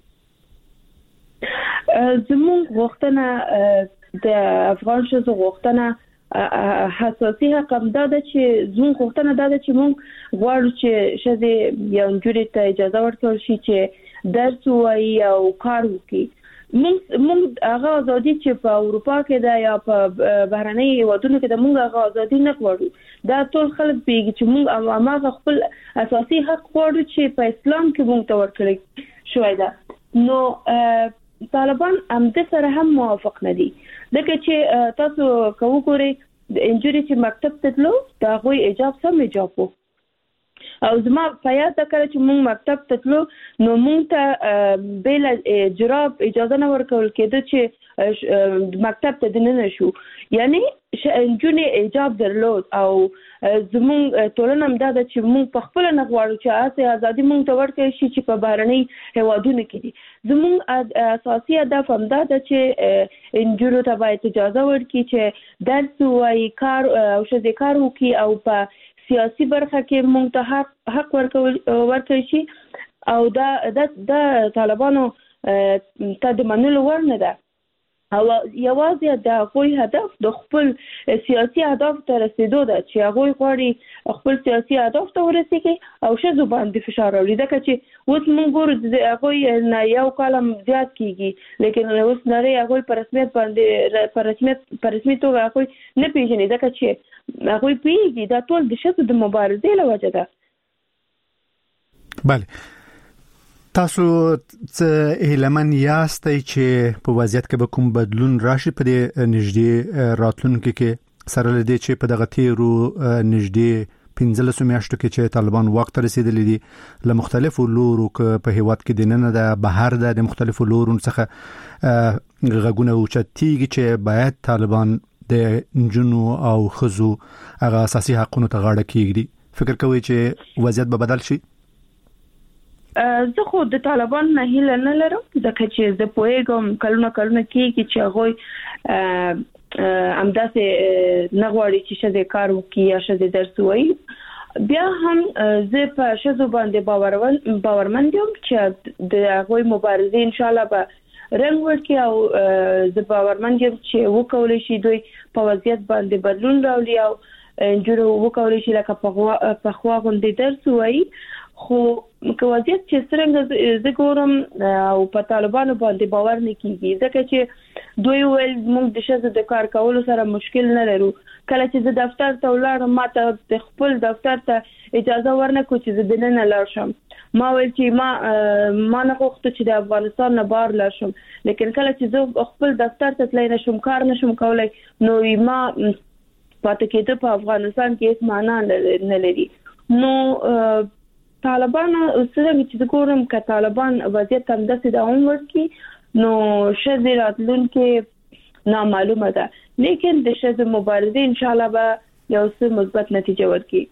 زموږ غوښتنه د افغان شوزو غوښتنه حساسي حق دا ده چې زموږ غوښتنه دا ده چې موږ غواړو چې شزه یو نجوري ته اجازه ورکړل شي چې درس وایي او کار وکړي. موږ هغه ازادي چې په اروپا کې ده یا په بهرنۍ هیوادونو کې ده، موږ هغه ازادي نه غواړو. دا ټول خلک پیږي چې موږ هغه خپل اساسي حق غواړو چې په اسلام کې موږ ته ورکړل شوی ده. نو طالبان هم د سره هم موافق نه دي، لکه چې تاسو کوو ګوري د انجوري چې مکتب ته تلو دا غوي ایجاب سم ایجاب او زما په یاد ده کله چې موږ مکتب ته تلو نو موږ ته بل جراب اجازه نه ورکول کېده چې مکتب ته دننه شو، یعنی انجونی ایجاب درلود. او زموږ ټولنه هم دا ده چې موږ په خپل نه غواړو چې ازادي موږ ته ورکړي شي چې په بهرنۍ هیوادونو کې دي. زموږ اساسي هدف هم دا ده چې انجونو ته باید اجازه ورکړي چې درس وایي، کار او شذ کار وکړي او په سیاسي برخه کې موږ ته حق ورکړي شي. او دا طالبانو ته د منلو وړ نه ده. او یوازې د غوي هدف د خپل سیاسي اهداف ته رسیدو ده چې غوي غواړي خپل سیاسي اهداف ته ورسیږي او شذ باندې فشار راوړي. ځکه چې اوس موږ ګورو د غوي نه یو کالم زیات کیږي، لیکن اوس نه غوي په رسمیت باندې په رسمي توګه غوي نه پیژني، ځکه چې غوي پیږي دا ټول د شذ د مبارزې له وجه ده. بله، تاسو څه هیلمن یاستئ چې په وضعیت کې به کوم بدلون راشي په دې نږدې راتلونکو کې، سره لدی چې په دغه تیرو نږدې 15 میاشتو کې چې طالبان واک ته رسیدلي دي له مختلفو لورو په هیواد کې دننه د بهر د مختلفو لورو څخه غږونه اوچتېږي چې باید طالبان د نجونو او خزو هغه اساسي حقوقو ته غاړه کېږدي. فکر کوئ چې وضعیت به بدل شي؟ زه خو د طالبان نه هیله نه لرم، ځکه چې زه پوهیږم کلونه کېږي چې هغوی همداسې نه غواړي چې شذ کار وکړي یا شذ درس وایي. بیا هم زه په شذو باندې باورمند یم چې د هغوی مبارزې ان شاء الله به رنګ ورکړي او زه باورمند یم چې وکولای شي دوی په وضعیت باندې بدلون راولي او انجوړ وکولای شي لکه په خوا غونډې درس وایي. خو که وضعیت چې څنګه زه ګورم او په طالبانو باندې باور نه کیږي، ځکه چې دوی ویل موږ د شذ د کار کولو سره مشکل نه لرو. کله چې زه دفتر ته ولاړم ماته د خپل دفتر ته اجازه ورنکړه چې زه دننه لاړ شم. ما ویل چې ما نه غوښته چې د افغانستان نه بهر لاړ شم، لیکن کله چې زه خپل دفتر ته تللی نشم، کار نشم کولای، نو ما پاتې کېده په افغانستان کې هیڅ معنا نه لري. نو طالبان څنګه چې ګورم ک طالبان وضعیت هم داسې دوام ورکړي نو شذ راتلونکي نامعلومه ده، لیکن د شذ مبارزې ان شاء الله به یو څه مثبت نتیجه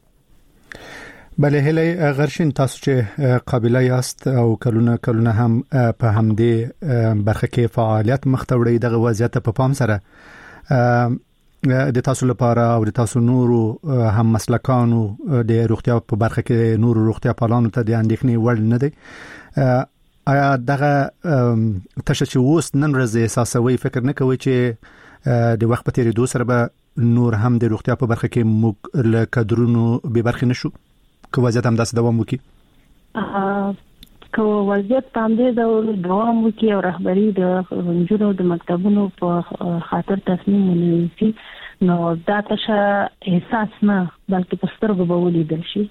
ورکړي. بله هله غرشین، تاسو چې قابلیت یاست او کلونه هم په همدې برخه کې فعالیت مخته وړئ، دغه وضعیت په پام سره د تاسو لپاره او د تاسو نورو هم مسلکانو د روغتیا په برخه کې نورو روغتیا پالانو ته د اندېښنې وړ نه دی؟ آیا دغه تشه چې اوس نن ورځ احساسوي، فکر نه کوي چې د وخت په تیریدو سره به نور هم د روغتیا په برخه کې موږ له کډرونو به برخه نشو که وضعیت هم داسې دوام وکړي؟ که وضعیت باندې دوام وکړي او رهبری د نجونو د مکتبونو په خاطر تصمیم ونیسي، نو دا تشه احساس نه بلکې په سترګو به ولیدل شي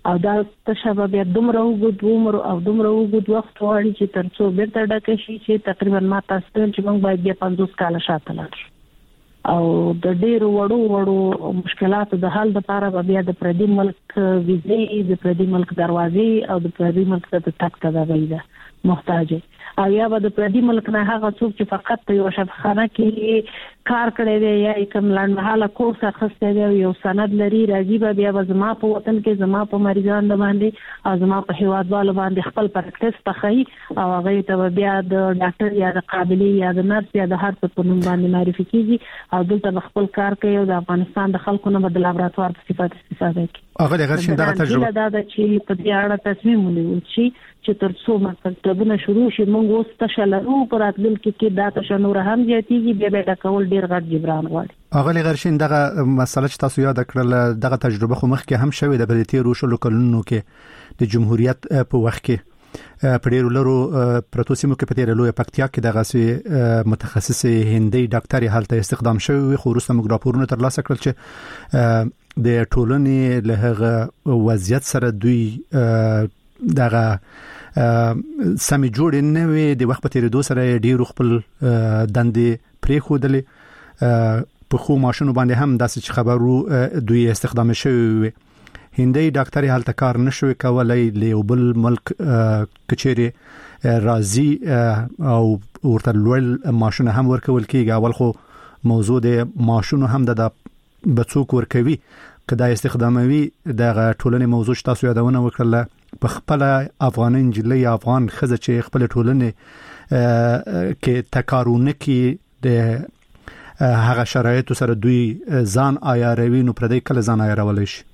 او دا تشابه بیا دومره وګد عمر او دومره وګد وخت وړي چې ترڅو بیرته ډکه شي چې تقریبا ما تاسو ته چې موږ باید بیا 50 کال شاته لاړ او د ډیرو وړو مشکلاتو د حل لپاره بیا د پردي ملک ویزې د پردي ملک دروازې او د پردي ملک ته تک تدابیر محتاج او یا به د پردي ملک نه هغه څوک چې فقط په یو شفاخانه کې کار کړی دی یا کوم لنډمهاله کورس اخیستی دی یو سند لري راځي به بیا به زما په وطن کې زما په مریضانو باندې او زما په هیوادوالو باندې خپل پریکټس پخوي او هغه ته بیا د ډاکټر یا د قابلې یا د نرس یا د هر څه په نوم باندې معرفي کیږي او دلته خپل کار کوي او د افغانستان د خلکو نه د لابراتوار په صفت استفاده کوي. هغه د غرشین دغه تجربه دا چې په دې اړه تصمیم ونیول شي چې ترڅو مکتبونه شروع شي موږ اوس تشلرو پر راتلونکي کې دا تشنور هم زیاتیږي بیا به کول ډیر غټ جبران غواړي. هغه لغرشین دغه مسله چې تاسو یاد کړل دغه تجربه خو مخکې هم شوې د بلتي روشلو کلونو کې د جمهوریت په وخت کې په ډیرو لرو پروتو سیمو کې په ډیرو لوی پکتیا کې دغه متخصص هندي ډاکټر هلته استخدام شوی خو وروسته موږ راپورونه ترلاسه کړل چې د ټولنې له هغه وضعیت سره دوی دغه سمې جوړ نه وي د وخت په تیریدو سره ډیر خپل دندې پرې خودلې په خو ماشینو باندې هم داسې خبرو دوی استخدام شوی هندي ډاکټر هلته کار نشوي کولای له بل ملک کچېری راضي او ورته لول ماشين هم ورکول کیږي اول خو موضوع د ماشینو هم د بڅوک ورکوي کدا استخداموي د ټولنې موضوع تاسو یادونه وکړه په خپل افغان انجلي افغان خزه چې خپل ټولنې کې تکارونه کې د هغه شرایطو سره دوی ځان عیاروي نو پردې کله ځان عیارول شي.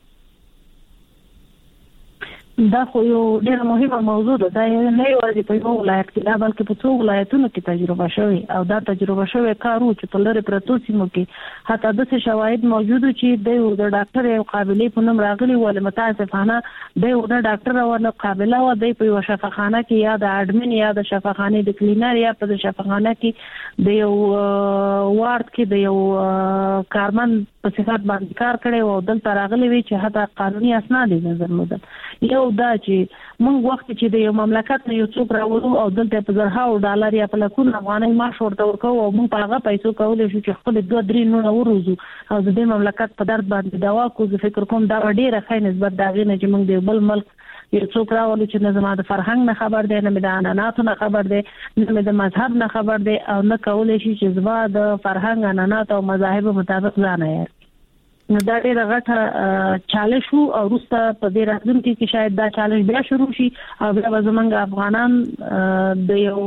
دا خو یو ډېر مهمه موضوع ده دا نه یوازې په یو ولایت کې بلکې په څو ولایتونو کې تجربه شوی او دا تجربه شوی کارو چې په لری پروتو سیمو کې حتی د څه شواهد موجود چې د ډاکټر یو قابلې په نوم راغلی ول متاسفانه د یو ډاکټر او نه قابله و د په شفاخانه کې یا د اډمن یا د شفاخانه د کلینر یا په شفاخانه کې د یو وارد کې د یو کارمن په صفات باندې کار کړي او دلته راغلی وی چې حتی قانوني اسناد یې نظر مده یو دا چې موږ وخت چې د یو مملکت نه یو څوک راوړو او دلته په زرهاو ډالر یا په لکونو افغانۍ معاش ورته ورکو او موږ په هغه پیسو کولای شو چې خپل 2-3 نونه وروزو او د دې مملکت په درد باندې دوا کوو زه فکر کوم دا ډیره ښه نسبت دا غي نه چې موږ د بل ملک یو څوک راوړو چې نه زما د فرهنګ نه خبر دی نه د عنعناتو نه خبر دی نه د مذهب نه خبر دی او نه کولای شي چې زما د فرهنګ عنعنات او مذاهب مطابق ځان یې نو دا ډیره غټه چالش وو او وروسته په دې راتلونکي کې شاید دا چالش بیا شروع شي او بیا زمونږ افغانان د یو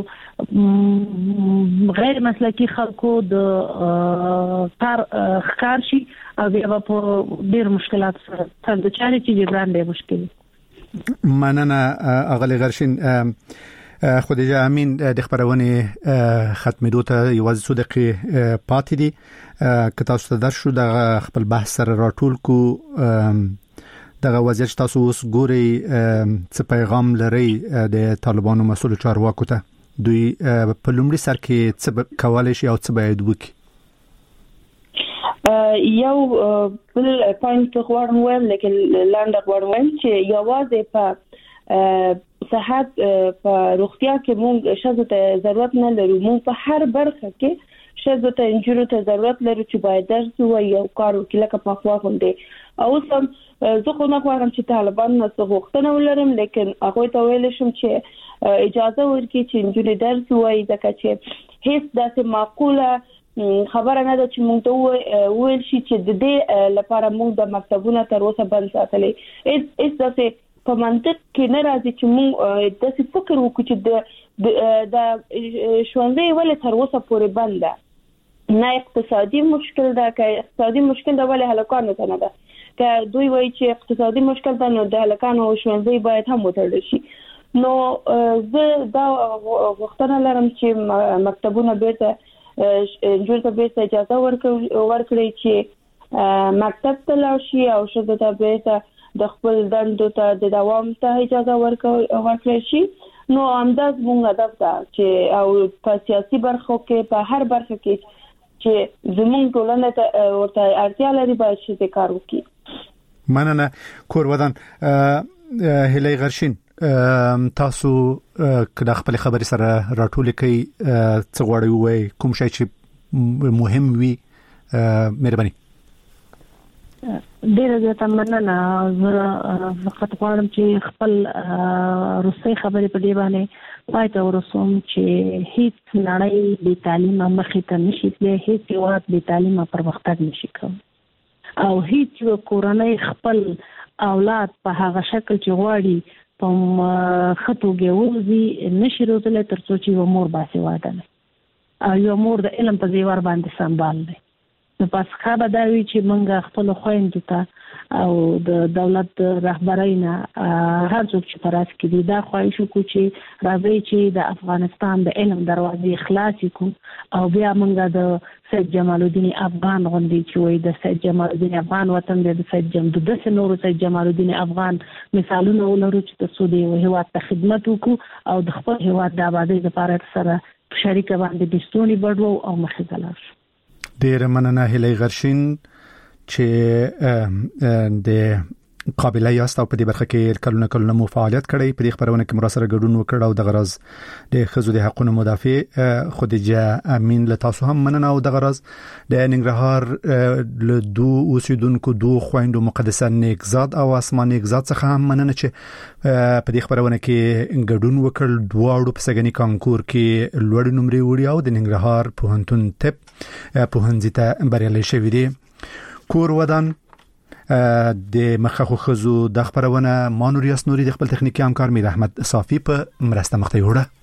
غیر مسلکي خلکو د کار ښکار شي او بیا په ډیر مشکلات سره د چاري چې جبران دی مشکل. مننه اغلی غرشین. خدیجه امین د خبرونه ختمېدو ته یوازې څو دقیقې پاتې دي که تاسو ته درشو د خپل بحث سره راټول کو دغه وضعیت تاسو اوس ګوري څه پیغام لري د طالبانو مسؤل چارواکو ته دوی په لومړي سر کې څه کولای شي او څه باید وکړي. یو بل پوینټ غواړم وایم لیکن لاندې غواړم وایم چې یوازې په صحت په روغتیا کې موږ شاته ته ضرورت نه لرو موږ په هر برخه کې شاته ته انجورو ته ضرورت لرو چې باید درس وایو کار وکړو لکه په خوا باندې او سم زه خو نه غواړم چې طالبان نه څه غوښتنه ولرم لیکن هغه ته ویل شم چې اجازه ورکړي چې انجوري درس وایي ځکه چې هیڅ داسې معقوله خبره نه ده چې موږ ته ویل شي چې د دې لپاره موږ د مکتبونو تر اوسه بند ساتلې هیڅ داسې په منطق کې نه راځي چې موږ د څه فکر وکړو چې د ژوندۍ ولې تر اوسه پورې بند ده نه اقتصادي مشکل ده که اقتصادي مشکل ده ولې هلکانو ته نه ده که دوی وایي چې اقتصادي مشکل ده نو د هلکانو ژوندۍ باید هم وتړل شي نو زه دا غوښتنه لرم چې مکتبونه بیرته انجور ته بیرته اجازه ورکړي چې مکتب ته لاړ شي او ښځو ته بیرته د خپل دندو ته د دوام ته اجازه ورکړي شي نو همداز موږ هدف ده چې او په سیاسي برخو کې په هر برخه کې چې زموږ ټولنه ته ورته اړتیا لري باید چې کار وکړي. مننه کور ودان هلي غرشین تاسو کله خپل خبري سره راټول کړئ څه غواړئ وای کوم شی چې مهم وي مهرباني ډیره زیاته مننه زه فقط غواړم چې خپل روسي خبرې په دې باندې پاتې ورسوم چې هیڅ نړۍ د تعلیم مخې ته نشي تللی هیڅ هیواد د تعلیم پرمختګ نشي کوي او هیڅ کورنۍ خپل اولاد په هغه شکل چې غواړي په خطوګه وځي نشي روزله تر څو چې مور باسواده نه او یو مور د علم په زیور باندې سمبال نه نو پس خبره دا وی چې موږ خپل خويندو ته او د دولت رهبرینه هر څوک چې پراس کې دي دا خواهش وکړو چې راځي چې د افغانستان د علم دروازې خلاص کړو او بیا موږ د سید جمال الدین افغان غوندي چې وي د سید جمال الدین افغان وطن د سید جمال الدین افغان مثالونه ولرو چې تاسو د هیواد ته خدمت وکړو او د خپل هیواد د آبادی لپاره سره شریک باندې د ستونی بډو او مخزلار ډیر مننه هلي غرشین چې د قابلیت یاست او په دې برخه کې کلونه مو فعالیت کړی په دې خبرونه کې مراسره ګډون وکړ او د غرض د خزو د حقوقو مدافع خدیجه امین له تاسو هم مننه او د غرض د ننګرهار له دوه اوسیدونکو دوه خويندو مقدسه نیکزاد او اسمان نیکزاد څخه هم مننه چې په دې خبرونه کې ګډون وکړ دواړو په سګنی کانکور کې لوړ نمرې وړي او د ننګرهار پوهنتون طب پوهنځي ته بریالي شوی دي کور ودان د مخخو خزو د خبرونه مانوریاس نوري د خپل تخنیکی همکار میر احمد صافی په مرسته مخته وړه